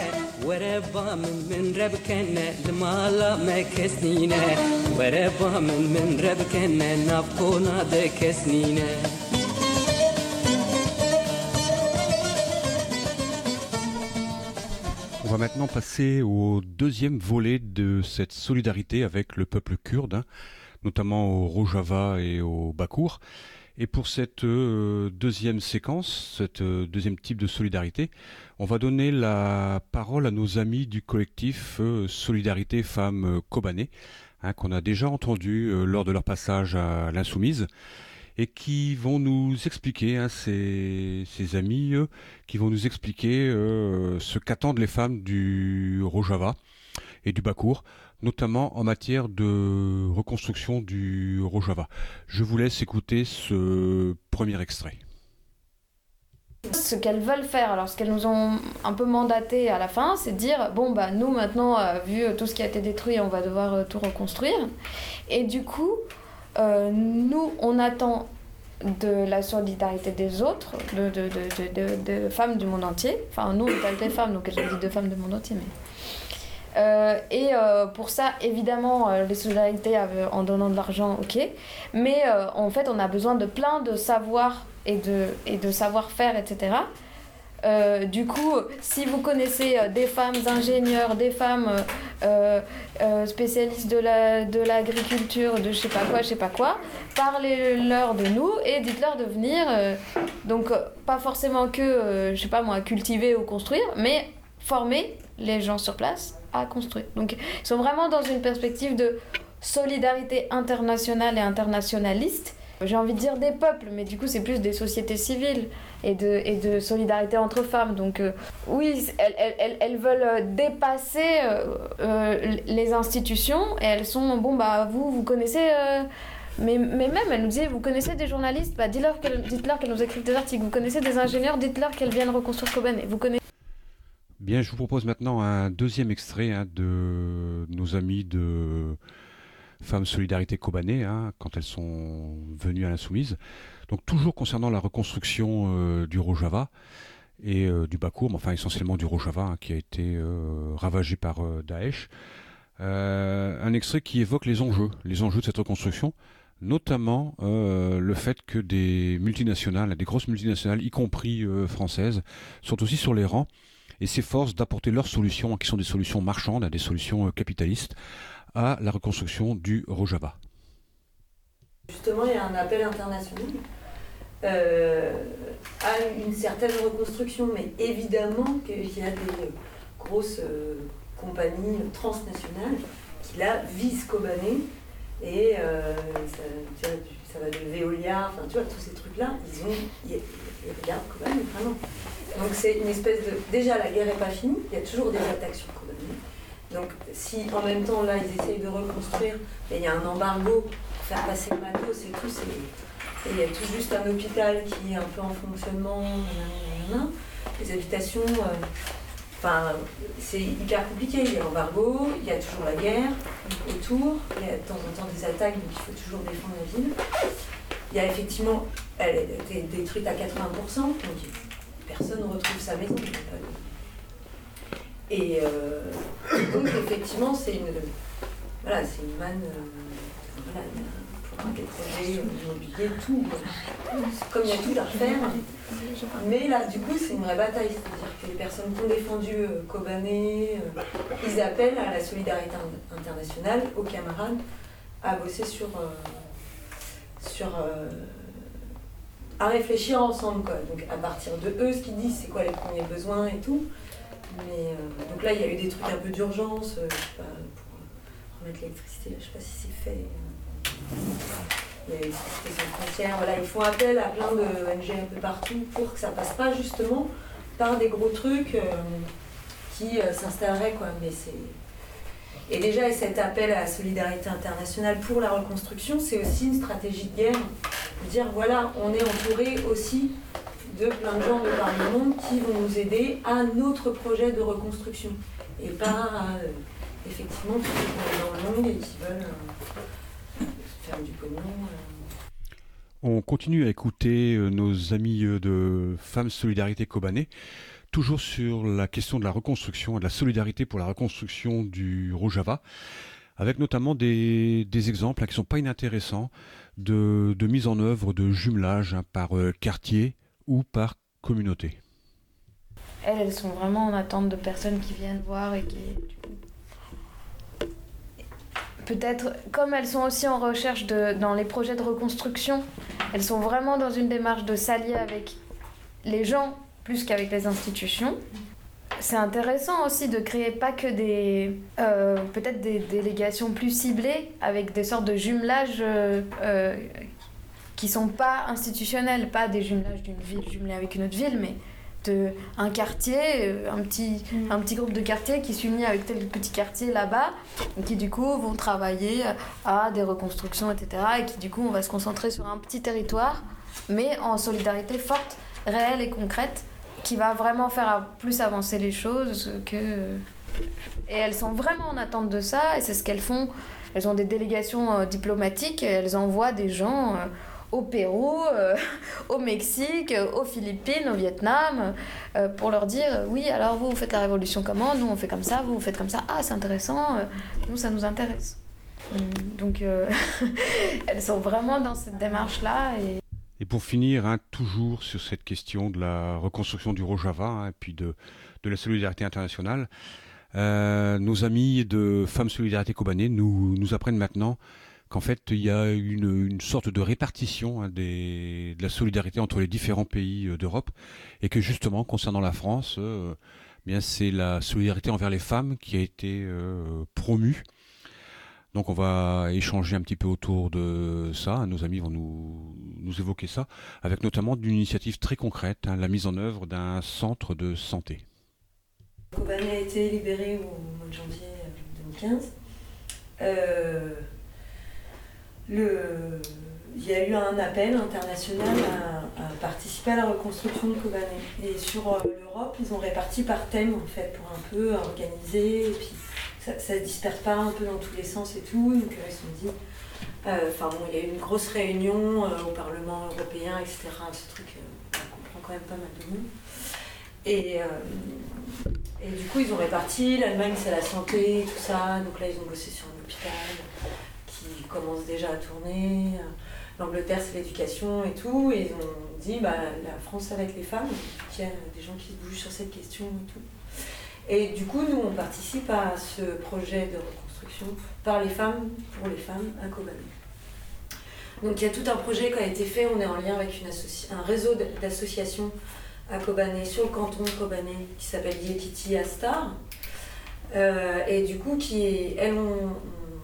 On va maintenant passer au deuxième volet de cette solidarité avec le peuple kurde, hein, notamment au Rojava et au Bakour. Et pour cette euh, deuxième séquence, cette euh, deuxième type de solidarité, on va donner la parole à nos amis du collectif euh, Solidarité Femmes euh, Kobané, hein, qu'on a déjà entendu euh, lors de leur passage à l'Insoumise, et qui vont nous expliquer, hein, ces, ces amis, euh, qui vont nous expliquer euh, ce qu'attendent les femmes du Rojava et du Bakour, notamment en matière de reconstruction du Rojava. Je vous laisse écouter ce premier extrait. Ce qu'elles veulent faire, alors ce qu'elles nous ont un peu mandaté à la fin, c'est de dire bon bah nous maintenant, euh, vu tout ce qui a été détruit, on va devoir euh, tout reconstruire. Et du coup, euh, nous on attend de la solidarité des autres, de, de, de, de, de femmes du monde entier. Enfin nous on est des femmes, donc je dis de femmes du monde entier, mais... Euh, et euh, pour ça, évidemment, euh, les solidarités euh, en donnant de l'argent, ok. Mais euh, en fait, on a besoin de plein de savoir et de, et de savoir-faire, et cetera. Euh, du coup, si vous connaissez euh, des femmes ingénieurs, des femmes euh, euh, spécialistes de, la, de l'agriculture, de je sais pas quoi, je sais pas quoi, parlez-leur de nous et dites-leur de venir. Euh, donc, euh, pas forcément que, euh, je sais pas moi, cultiver ou construire, mais former les gens sur place à construire. Donc ils sont vraiment dans une perspective de solidarité internationale et internationaliste. J'ai envie de dire des peuples, mais du coup c'est plus des sociétés civiles et de, et de solidarité entre femmes. Donc euh, oui, elles, elles, elles veulent dépasser euh, euh, les institutions et elles sont, bon bah vous, vous connaissez... Euh, mais, mais même, elle nous disait, vous connaissez des journalistes, bah dites-leur qu'elles, dites-leur qu'elles nous écrivent des articles. Vous connaissez des ingénieurs, dites-leur qu'elles viennent reconstruire Kobané. Vous connaissez... Bien, je vous propose maintenant un deuxième extrait, hein, de nos amis de Femmes Solidarité Kobané, hein, quand elles sont venues à l'Insoumise. Donc toujours concernant la reconstruction euh, du Rojava et euh, du Bakour, mais enfin essentiellement du Rojava, hein, qui a été euh, ravagé par euh, Daesh. Euh, un extrait qui évoque les enjeux, les enjeux de cette reconstruction, notamment euh, le fait que des multinationales, des grosses multinationales, y compris euh, françaises, sont aussi sur les rangs et s'efforcent d'apporter leurs solutions, qui sont des solutions marchandes, des solutions capitalistes, à la reconstruction du Rojava. Justement, il y a un appel international euh, à une certaine reconstruction, mais évidemment qu'il y a des grosses euh, compagnies transnationales qui là visent Kobané, et euh, ça, ça va de Veolia milliards, enfin tu vois, tous ces trucs-là, ils ont, ils, ils regardent Kobané, vraiment. Donc c'est une espèce de... Déjà, la guerre n'est pas finie, il y a toujours des attaques sur Kobané. Donc si en même temps, là, ils essayent de reconstruire, et il y a un embargo pour faire passer le matos et tout, c'est... Et il y a tout juste un hôpital qui est un peu en fonctionnement, nanana, les habitations... Euh... Enfin, c'est hyper compliqué, il y a l'embargo, il y a toujours la guerre autour, il y a de temps en temps des attaques, donc il faut toujours défendre la ville. Il y a effectivement, elle a été détruite à quatre-vingts pour cent, donc personne ne retrouve sa maison. Et euh, donc effectivement, c'est une, voilà, c'est une manne, euh, voilà, pour un projet immobilier, tout. Comme il y a tout à refaire. Mais là, du coup, c'est une vraie bataille. C'est-à-dire que les personnes qui ont défendu euh, Kobané, euh, ils appellent à la solidarité internationale, aux camarades, à bosser sur... Euh, sur euh, à réfléchir ensemble, quoi. Donc, à partir de eux, ce qu'ils disent, c'est quoi les premiers besoins et tout. Mais, euh, donc là, il y a eu des trucs un peu d'urgence, euh, je sais pas, pour remettre l'électricité, je sais pas si c'est fait. Euh, Il y a l'électricité sans frontières, voilà, ils font appel à plein de O N G un peu partout pour que ça passe pas justement par des gros trucs euh, qui euh, s'installeraient, quoi. Mais c'est... Et déjà, et cet appel à la solidarité internationale pour la reconstruction, c'est aussi une stratégie de guerre. De dire, voilà, on est entouré aussi de plein de gens de par le monde qui vont nous aider à notre projet de reconstruction. Et pas à, euh, effectivement, tous ceux qui sont dans le monde et qui veulent... Euh, faire du pognon. Euh... On continue à écouter euh, nos amis euh, de Femmes Solidarité Kobané, toujours sur la question de la reconstruction et de la solidarité pour la reconstruction du Rojava, avec notamment des, des exemples hein, qui ne sont pas inintéressants de, de mise en œuvre de jumelage hein, par euh, quartier ou par communauté. Elles, elles sont vraiment en attente de personnes qui viennent voir et qui... Du coup, peut-être, comme elles sont aussi en recherche de, dans les projets de reconstruction, elles sont vraiment dans une démarche de s'allier avec les gens plus qu'avec les institutions. C'est intéressant aussi de créer pas que des... Euh, peut-être des délégations plus ciblées, avec des sortes de jumelages euh, euh, qui sont pas institutionnels, pas des jumelages d'une ville jumelée avec une autre ville, mais de un quartier, un petit, mmh. un petit groupe de quartiers qui s'unit avec tel petit quartier là-bas, et qui du coup vont travailler à des reconstructions, et cetera. Et qui du coup on va se concentrer sur un petit territoire, mais en solidarité forte, réelle et concrète, qui va vraiment faire plus avancer les choses que... Et elles sont vraiment en attente de ça, et c'est ce qu'elles font. Elles ont des délégations euh, diplomatiques, et elles envoient des gens... Euh, au Pérou, euh, au Mexique, euh, aux Philippines, au Vietnam, euh, pour leur dire euh, oui, alors vous, vous faites la révolution comment, nous on fait comme ça, vous, vous faites comme ça, ah c'est intéressant, euh, nous ça nous intéresse. Donc euh, elles sont vraiment dans cette démarche-là. Et, et pour finir, hein, toujours sur cette question de la reconstruction du Rojava hein, et puis de, de la solidarité internationale, euh, nos amis de Femmes Solidarité Kobané nous, nous apprennent maintenant qu'en fait, il y a une, une sorte de répartition hein, des, de la solidarité entre les différents pays euh, d'Europe, et que justement, concernant la France, euh, bien c'est la solidarité envers les femmes qui a été euh, promue. Donc on va échanger un petit peu autour de ça, hein, nos amis vont nous, nous évoquer ça, avec notamment d'une initiative très concrète, hein, la mise en œuvre d'un centre de santé. Kobané a été libéré au mois de janvier deux mille quinze. Euh... Le... Il y a eu un appel international à, à participer à la reconstruction de Kobané. Et sur euh, l'Europe, ils ont réparti par thème, en fait, pour un peu organiser, et puis ça ne se disperse pas un peu dans tous les sens et tout. Donc euh, ils se sont dit... Enfin euh, bon, il y a eu une grosse réunion euh, au Parlement européen, et cetera. Ce truc, euh, on comprend quand même pas mal de monde. Et, euh, et du coup, ils ont réparti. L'Allemagne, c'est la santé, tout ça. Donc là, ils ont bossé sur un hôpital qui commence déjà à tourner. L'Angleterre, c'est l'éducation et tout. Et ils ont dit, bah, la France avec les femmes, il y a des gens qui se bougent sur cette question et tout. Et du coup, nous, on participe à ce projet de reconstruction par les femmes, pour les femmes, à Kobané. Donc il y a tout un projet qui a été fait. On est en lien avec une associ- un réseau d'associations à Kobané, sur le canton de Kobané, qui s'appelle Yekiti Astar. Euh, et du coup, qui est, elles ont...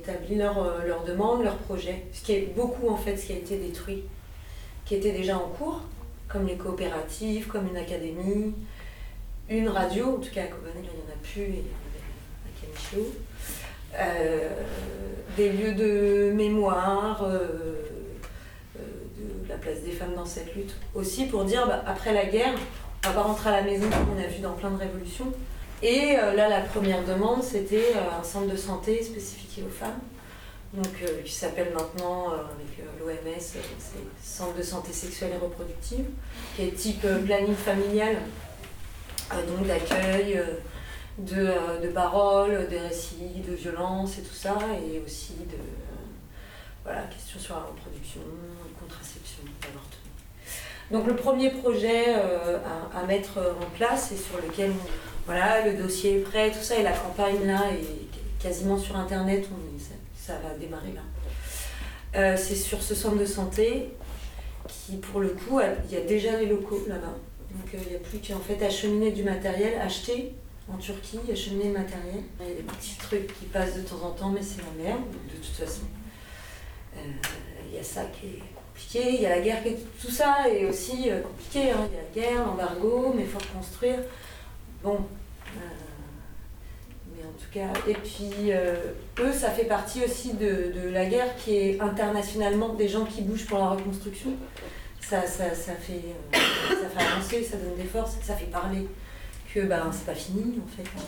établi leur, euh, leur demande, leur projet. Ce qui est beaucoup en fait ce qui a été détruit, qui était déjà en cours, comme les coopératives, comme une académie, une radio, en tout cas à Cobanel il n'y en a plus, et à Camichio. Euh, des lieux de mémoire, euh, euh, de la place des femmes dans cette lutte. Aussi pour dire, bah, après la guerre, on va pas rentrer à la maison comme on a vu dans plein de révolutions. Et euh, là, la première demande, c'était euh, un centre de santé spécifique aux femmes, donc, euh, qui s'appelle maintenant, euh, avec euh, l'O M S, euh, c'est Centre de santé sexuelle et reproductive, qui est type euh, planning familial, euh, donc d'accueil, euh, de, euh, de paroles, des récits de violence et tout ça, et aussi de euh, voilà, questions sur la reproduction, contraception, d'avortement. Donc le premier projet euh, à, à mettre en place et sur lequel voilà, le dossier est prêt, tout ça, et la campagne là est quasiment sur internet, on, ça, ça va démarrer là. Euh, c'est sur ce centre de santé qui pour le coup, il y a déjà les locaux là-bas. Donc il euh, n'y a plus qu'en fait acheminer du matériel, acheter en Turquie, acheminer le matériel. Il y a des petits trucs qui passent de temps en temps, mais c'est la merde, de toute façon. Il euh, y a ça qui est compliqué, il y a la guerre qui est tout ça, et aussi euh, compliqué, hein. Il y a la guerre, l'embargo, mais il faut reconstruire. Bon, euh, mais en tout cas, et puis euh, eux, ça fait partie aussi de, de la guerre qui est internationalement des gens qui bougent pour la reconstruction. Ça, ça, ça, fait, euh, ça fait avancer, ça donne des forces, ça fait parler que ben, c'est pas fini en fait.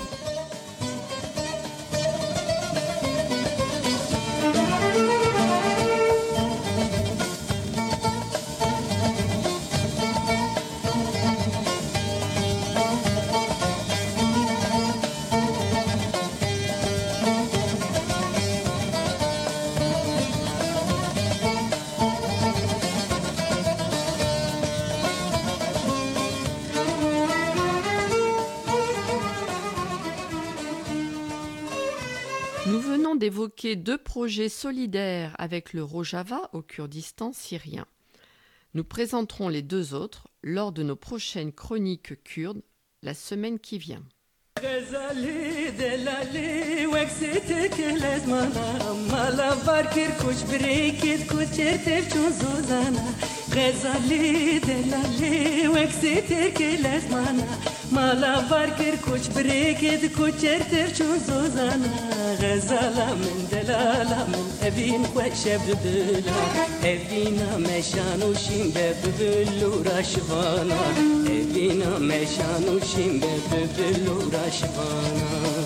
D'évoquer deux projets solidaires avec le Rojava au Kurdistan syrien. Nous présenterons les deux autres lors de nos prochaines chroniques kurdes la semaine qui vient. مالا باركر كوش بريكد كوشر ترچون زوزانا غزالا من دلالا من أبين خوشب ببلا أبينا مشانو شين ببلو راشفانا أبينا مشانو شين ببلو راشفانا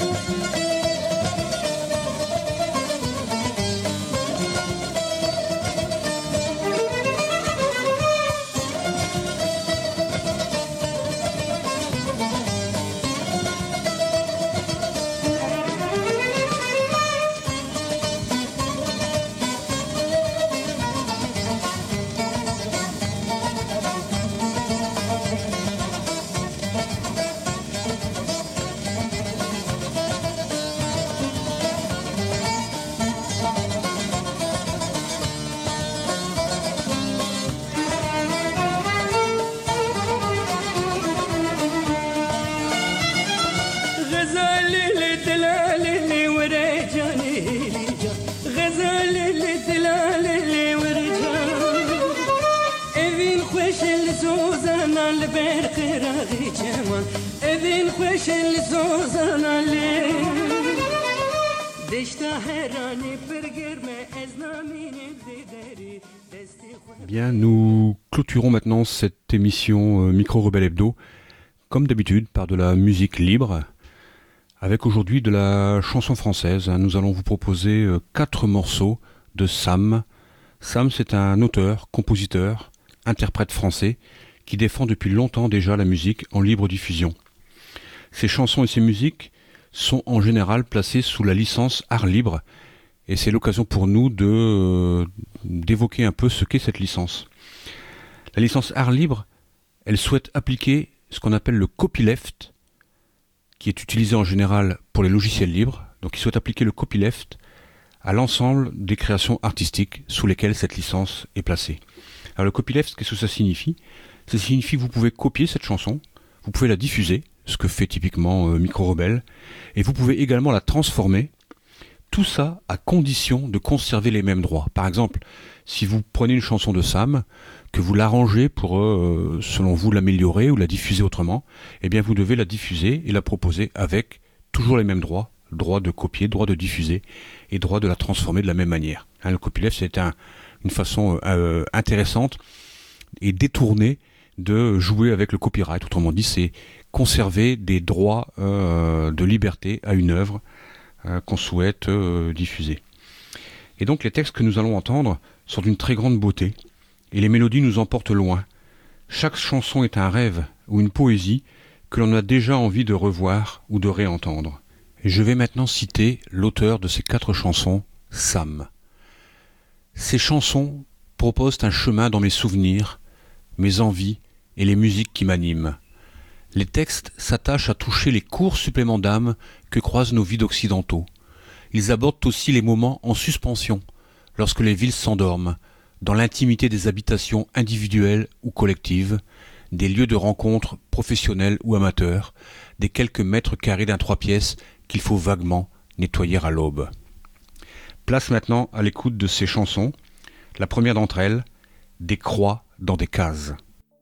Bien, nous clôturons maintenant cette émission euh, Micro Rebelle Hebdo, comme d'habitude, par de la musique libre, avec aujourd'hui de la chanson française. Nous allons vous proposer euh, quatre morceaux de Sam. Sam, c'est un auteur, compositeur, interprète français, qui défend depuis longtemps déjà la musique en libre diffusion. Ses chansons et ses musiques sont en général placées sous la licence Art Libre, et c'est l'occasion pour nous de, euh, d'évoquer un peu ce qu'est cette licence. La licence Art Libre, elle souhaite appliquer ce qu'on appelle le copyleft, qui est utilisé en général pour les logiciels libres. Donc il souhaite appliquer le copyleft à l'ensemble des créations artistiques sous lesquelles cette licence est placée. Alors le copyleft, qu'est-ce que ça signifie ? Ça signifie que vous pouvez copier cette chanson, vous pouvez la diffuser, ce que fait typiquement euh, Micro Rebelle, et vous pouvez également la transformer, tout ça à condition de conserver les mêmes droits. Par exemple, si vous prenez une chanson de Sam, que vous l'arrangez pour, euh, selon vous, l'améliorer ou la diffuser autrement, eh bien vous devez la diffuser et la proposer avec toujours les mêmes droits, droit de copier, droit de diffuser et droit de la transformer de la même manière. Hein, le copyleft, c'est un, une façon euh, intéressante et détournée de jouer avec le copyright. Autrement dit, c'est conserver des droits euh, de liberté à une œuvre euh, qu'on souhaite euh, diffuser. Et donc les textes que nous allons entendre sont d'une très grande beauté et les mélodies nous emportent loin. Chaque chanson est un rêve ou une poésie que l'on a déjà envie de revoir ou de réentendre. Et je vais maintenant citer l'auteur de ces quatre chansons, Sam. Ces chansons proposent un chemin dans mes souvenirs, mes envies et les musiques qui m'animent. Les textes s'attachent à toucher les courts suppléments d'âme que croisent nos vies d'occidentaux. Ils abordent aussi les moments en suspension, lorsque les villes s'endorment, dans l'intimité des habitations individuelles ou collectives, des lieux de rencontre professionnels ou amateurs, des quelques mètres carrés d'un trois pièces qu'il faut vaguement nettoyer à l'aube. Place maintenant à l'écoute de ces chansons. La première d'entre elles, Des croix dans des cases.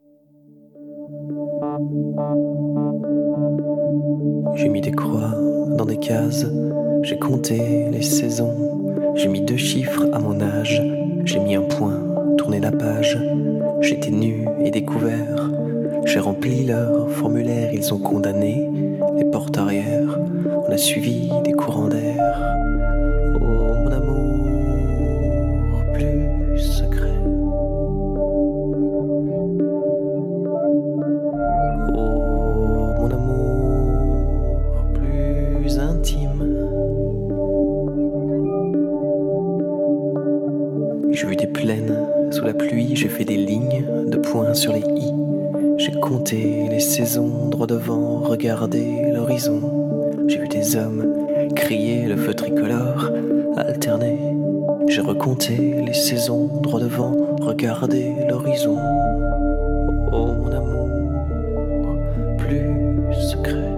J'ai mis des croix dans des cases, j'ai compté les saisons, j'ai mis deux chiffres à mon âge, j'ai mis un point, tourné la page, j'étais nu et découvert, j'ai rempli leur formulaire, ils ont condamné les portes arrière, on a suivi des courants d'air. Oh mon amour, plus secret. Oh mon amour, plus intime. J'ai vu des plaines sous la pluie, j'ai fait des lignes de points sur les i. J'ai compté les saisons, droit devant, regardé l'horizon. J'ai vu des hommes crier le feu tricolore, alterner. J'ai recompté les saisons, droit devant, regardé l'horizon. Oh mon amour, plus secret.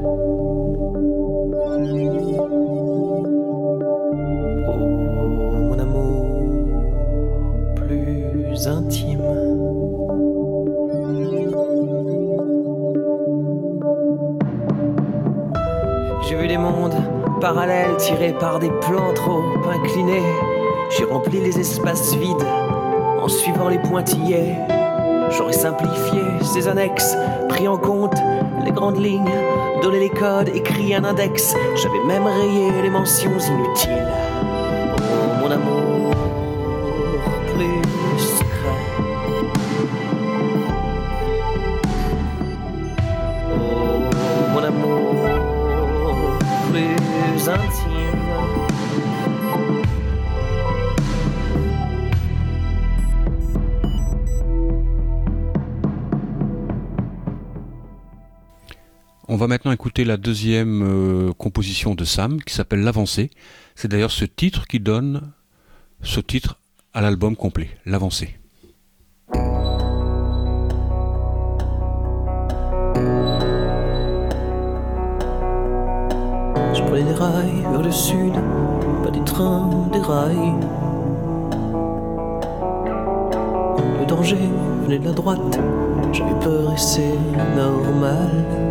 Oh mon amour, plus intime. J'ai vu des mondes parallèles tirés par des plans trop inclinés. J'ai rempli les espaces vides en suivant les pointillés. J'aurais simplifié ces annexes, pris en compte les grandes lignes, donné les codes, écrit un index. J'avais même rayé les mentions inutiles. Oh mon amour, plus secret. Oh mon amour, plus intime. On va maintenant écouter la deuxième euh, composition de Sam qui s'appelle L'Avancée. C'est d'ailleurs ce titre qui donne ce titre à l'album complet, L'Avancée. Je prenais des rails vers le sud, pas des trains, des rails. Le danger venait de la droite, j'avais peur et c'est normal.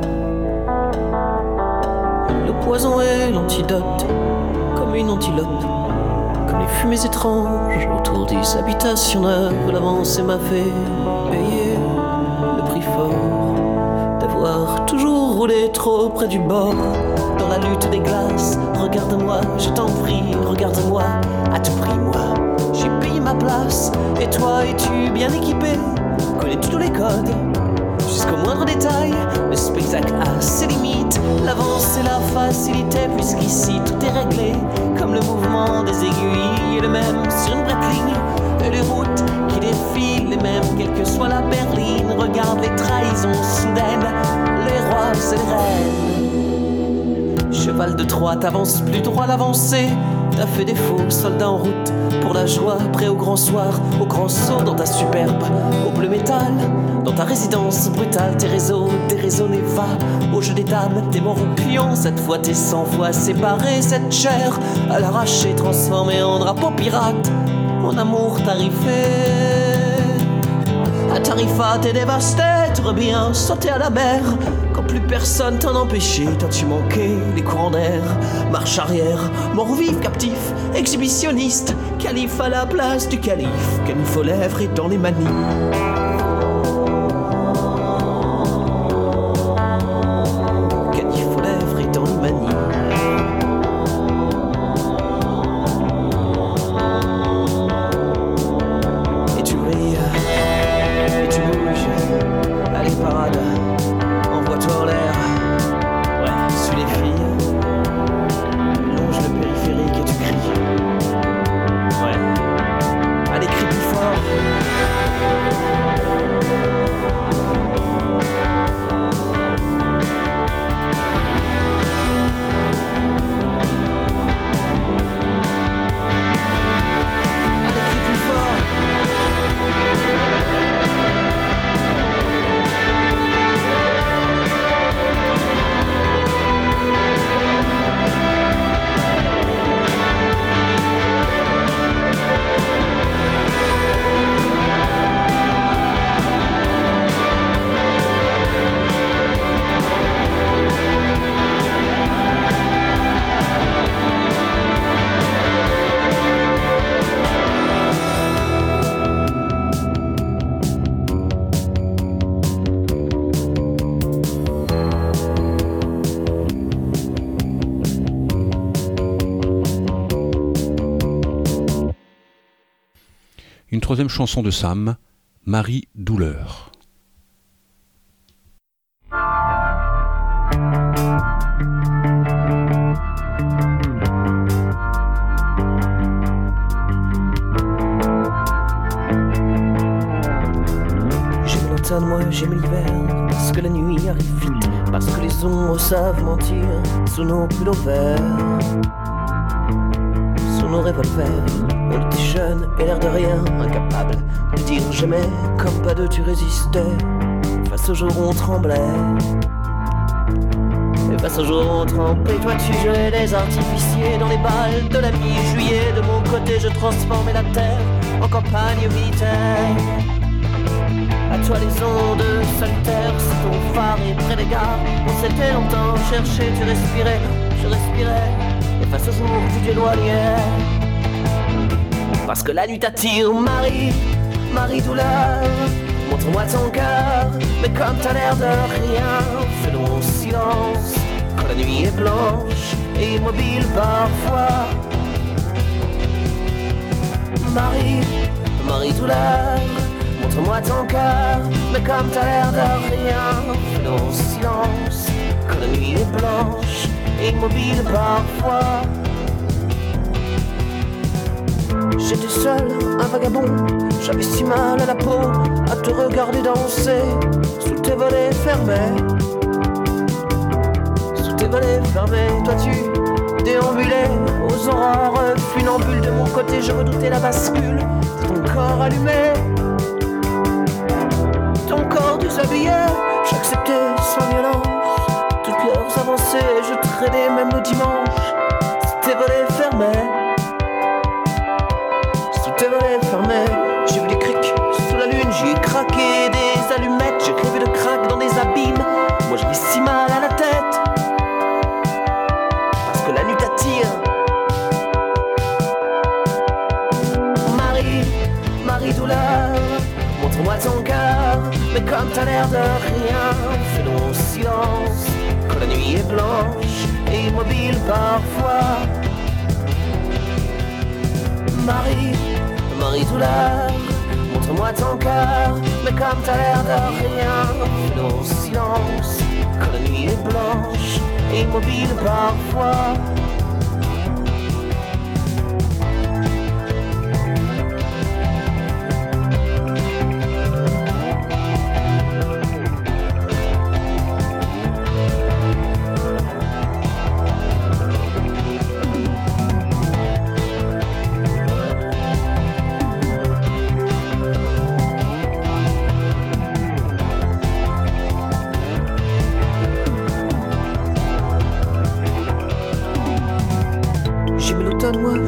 Le poison est l'antidote, comme une antilope, comme les fumées étranges autour des habitations neuves. L'avancée m'a fait payer le prix fort d'avoir toujours roulé trop près du bord. Dans la lutte des glaces, regarde-moi, je t'en prie, regarde-moi, à tout prix moi, j'ai payé ma place. Et toi, es-tu bien équipé? Connais-tu tous les codes? Jusqu'au moindre détail, le spectacle a ses limites. L'avance et la facilité, puisqu'ici tout est réglé. Comme le mouvement des aiguilles est le même sur une droite ligne. Et les routes qui défilent les mêmes, quelle que soit la berline. Regarde les trahisons soudaines, les rois et les reines. Cheval de Troie, t'avances plus droit l'avancée. a fait défaut, soldat en route pour la joie, prêt au grand soir, au grand saut dans ta superbe, au bleu métal, dans ta résidence brutale, tes réseaux déraisonnés, va au jeu des dames, tes morts au pion, cette fois t'es cent fois séparé, cette chair à l'arraché, transformée en drapeau pirate, mon amour tarifé. À Tarifa t'es dévasté, tu reviens sauter à la mer, quand plus personne t'en empêchait, toi tu manquais les courants d'air. Marche arrière, mort ou vif, captif, exhibitionniste, calife à la place du calife, calife aux lèvres et dans les manies. Calife aux lèvres et dans les manies. Et tu brilles, et tu bouges, allez parade. Envoie-toi en l'air, ouais, suis les filles, longe le périphérique et tu cries, ouais, allez crie plus fort. Allez crie plus fort. Une troisième chanson de Sam, Marie Douleur. J'aime l'automne, moi j'aime l'hiver, parce que la nuit arrive vite, parce que les ombres savent mentir sous nos pulls verts, sous nos revolvers. On était jeunes et l'air de rien, incapable de dire jamais, comme pas deux tu résistais, face au jour où on tremblait. Et face au jour où on tremblait, toi tu jouais les artificiers dans les balles de la mi-juillet. De mon côté je transformais la terre en campagne militaire. À toi les ondes solitaires, c'est ton phare et près des gares. On s'était longtemps cherché, tu respirais, je respirais. Et face au jour tu t'éloignais. Parce que la nuit t'attire, Marie, Marie douleur. Montre-moi ton cœur, mais comme t'as l'air de rien, fais-le en silence. Quand la nuit est blanche et immobile parfois. Marie, Marie douleur. Montre-moi ton cœur, mais comme t'as l'air de rien, fais-le en silence. Quand la nuit est blanche et immobile parfois. J'étais seul, un vagabond, j'avais si mal à la peau à te regarder danser sous tes volets fermés. Sous tes volets fermés, toi tu déambulais aux aurores funambules. De mon côté je redoutais la bascule de ton corps allumé. Ton corps déshabillé, j'acceptais sans violence toutes leurs avancées. Je traînais même le dimanche sous tes volets fermés. Tes volets fermés, j'ai vu des criques sous la lune, j'ai craqué des allumettes, j'ai rêvé de craques dans des abîmes. Moi j'avais si mal à la tête, parce que la nuit t'attire. Marie, Marie douleur, montre-moi ton cœur, mais comme t'as l'air de rien, fais-le en silence. Quand la nuit est blanche et immobile parfois. Marie, Marie douleur, montre-moi ton cœur, mais comme t'as l'air de rien, fais-le en silence. Quand la nuit est blanche et immobile parfois.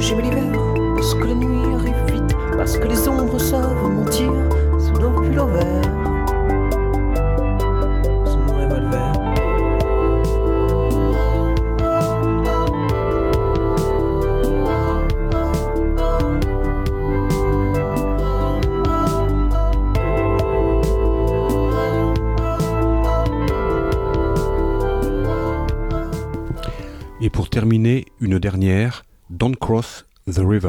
j'aime l'hiver, parce que la nuit arrive vite, parce que les ombres savent mentir sous nos pulls verts, sous nos revolvers. Et pour terminer, une dernière, Don't Cross the River.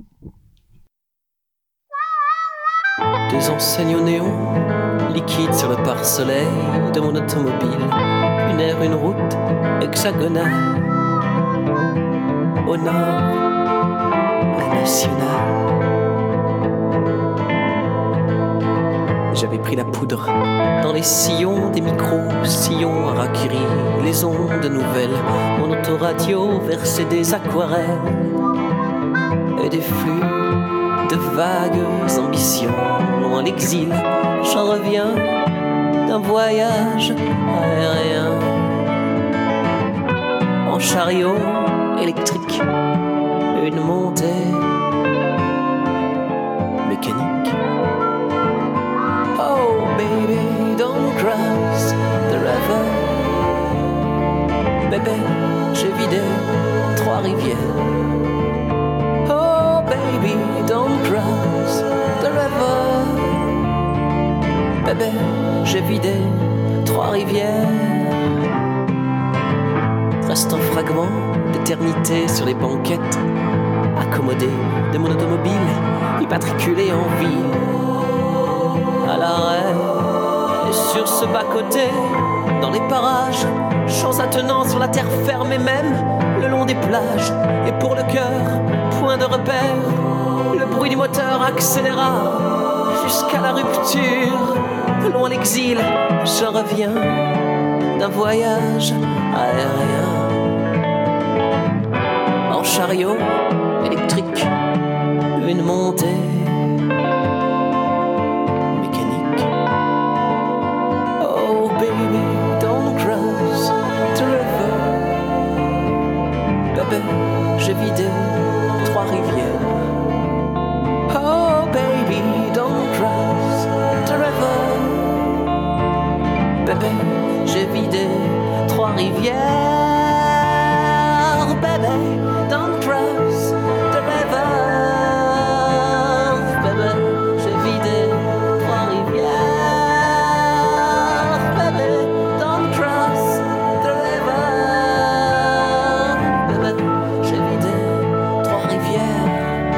Deux enseignes au néon, liquides sur le pare-soleil de mon automobile. Une aire, une route hexagonale. Au nord, la nationale. J'avais pris la poudre dans les sillons des micros, sillons harakiri, les ondes nouvelles. Mon autoradio versait des aquarelles et des flux de vagues ambitions. Loin l'exil, j'en reviens d'un voyage aérien. En chariot électrique, une montée mécanique. Oh baby, don't cross the river. Bébé, j'ai vidé trois rivières. Oh baby, don't cross the river. Bébé, j'ai vidé trois rivières. Reste un fragment d'éternité sur les banquettes, accommodé de mon automobile, immatriculé en ville. À l'arrêt, et sur ce bas-côté, dans les parages, champs attenants sur la terre ferme et même le long des plages. Et pour le cœur, point de repère, le bruit du moteur accéléra jusqu'à la rupture. Loin l'exil, je reviens d'un voyage aérien. En chariot électrique, une montée mécanique. Oh baby, don't cross the river. Bébé, j'ai vidé trois rivières. Oh baby, don't cross the river. Bébé, j'ai vidé trois rivières. Bébé, don't cross the river. Bébé, j'ai vidé trois rivières. Bébé, don't cross the river. Bébé, j'ai vidé trois rivières.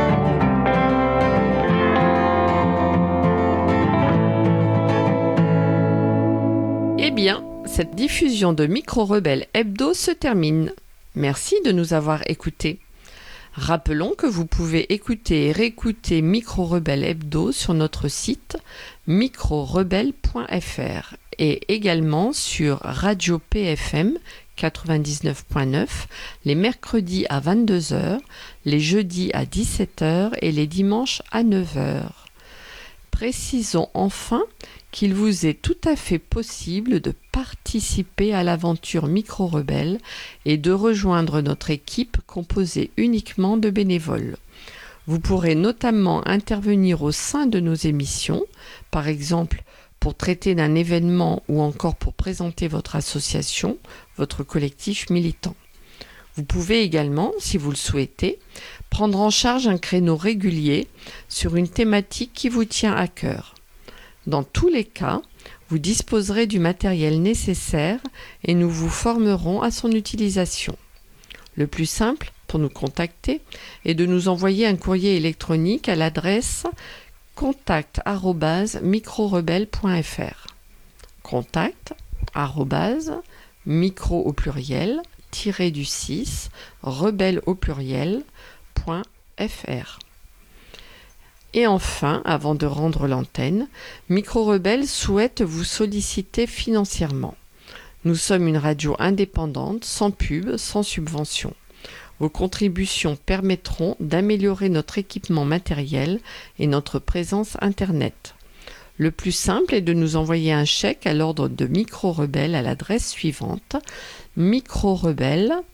Eh bien, cette diffusion de Micro Rebelle Hebdo se termine. Merci de nous avoir écoutés. Rappelons que vous pouvez écouter et réécouter Micro Rebelle Hebdo sur notre site micro rebelle point f r et également sur Radio P F M quatre-vingt-dix-neuf point neuf les mercredis à vingt-deux heures, les jeudis à dix-sept heures et les dimanches à neuf heures. Précisons enfin qu'il vous est tout à fait possible de participer à l'aventure Micro Rebelle et de rejoindre notre équipe composée uniquement de bénévoles. Vous pourrez notamment intervenir au sein de nos émissions, par exemple pour traiter d'un événement ou encore pour présenter votre association, votre collectif militant. Vous pouvez également, si vous le souhaitez, prendre en charge un créneau régulier sur une thématique qui vous tient à cœur. Dans tous les cas, vous disposerez du matériel nécessaire et nous vous formerons à son utilisation. Le plus simple pour nous contacter est de nous envoyer un courrier électronique à l'adresse contact arobase micro rebelle point f r. Contact arobase micro au pluriel tiré du six rebelle au pluriel point f r. Et enfin, avant de rendre l'antenne, Micro Rebelle souhaite vous solliciter financièrement. Nous sommes une radio indépendante, sans pub, sans subvention. Vos contributions permettront d'améliorer notre équipement matériel et notre présence Internet. Le plus simple est de nous envoyer un chèque à l'ordre de Micro Rebelle à l'adresse suivante: Micro Rebelle,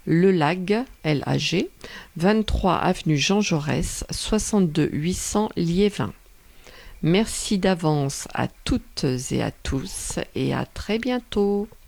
Le Lag, L A G, vingt-trois avenue Jean Jaurès, soixante-deux huit cents Liévin. Merci d'avance à toutes et à tous et à très bientôt.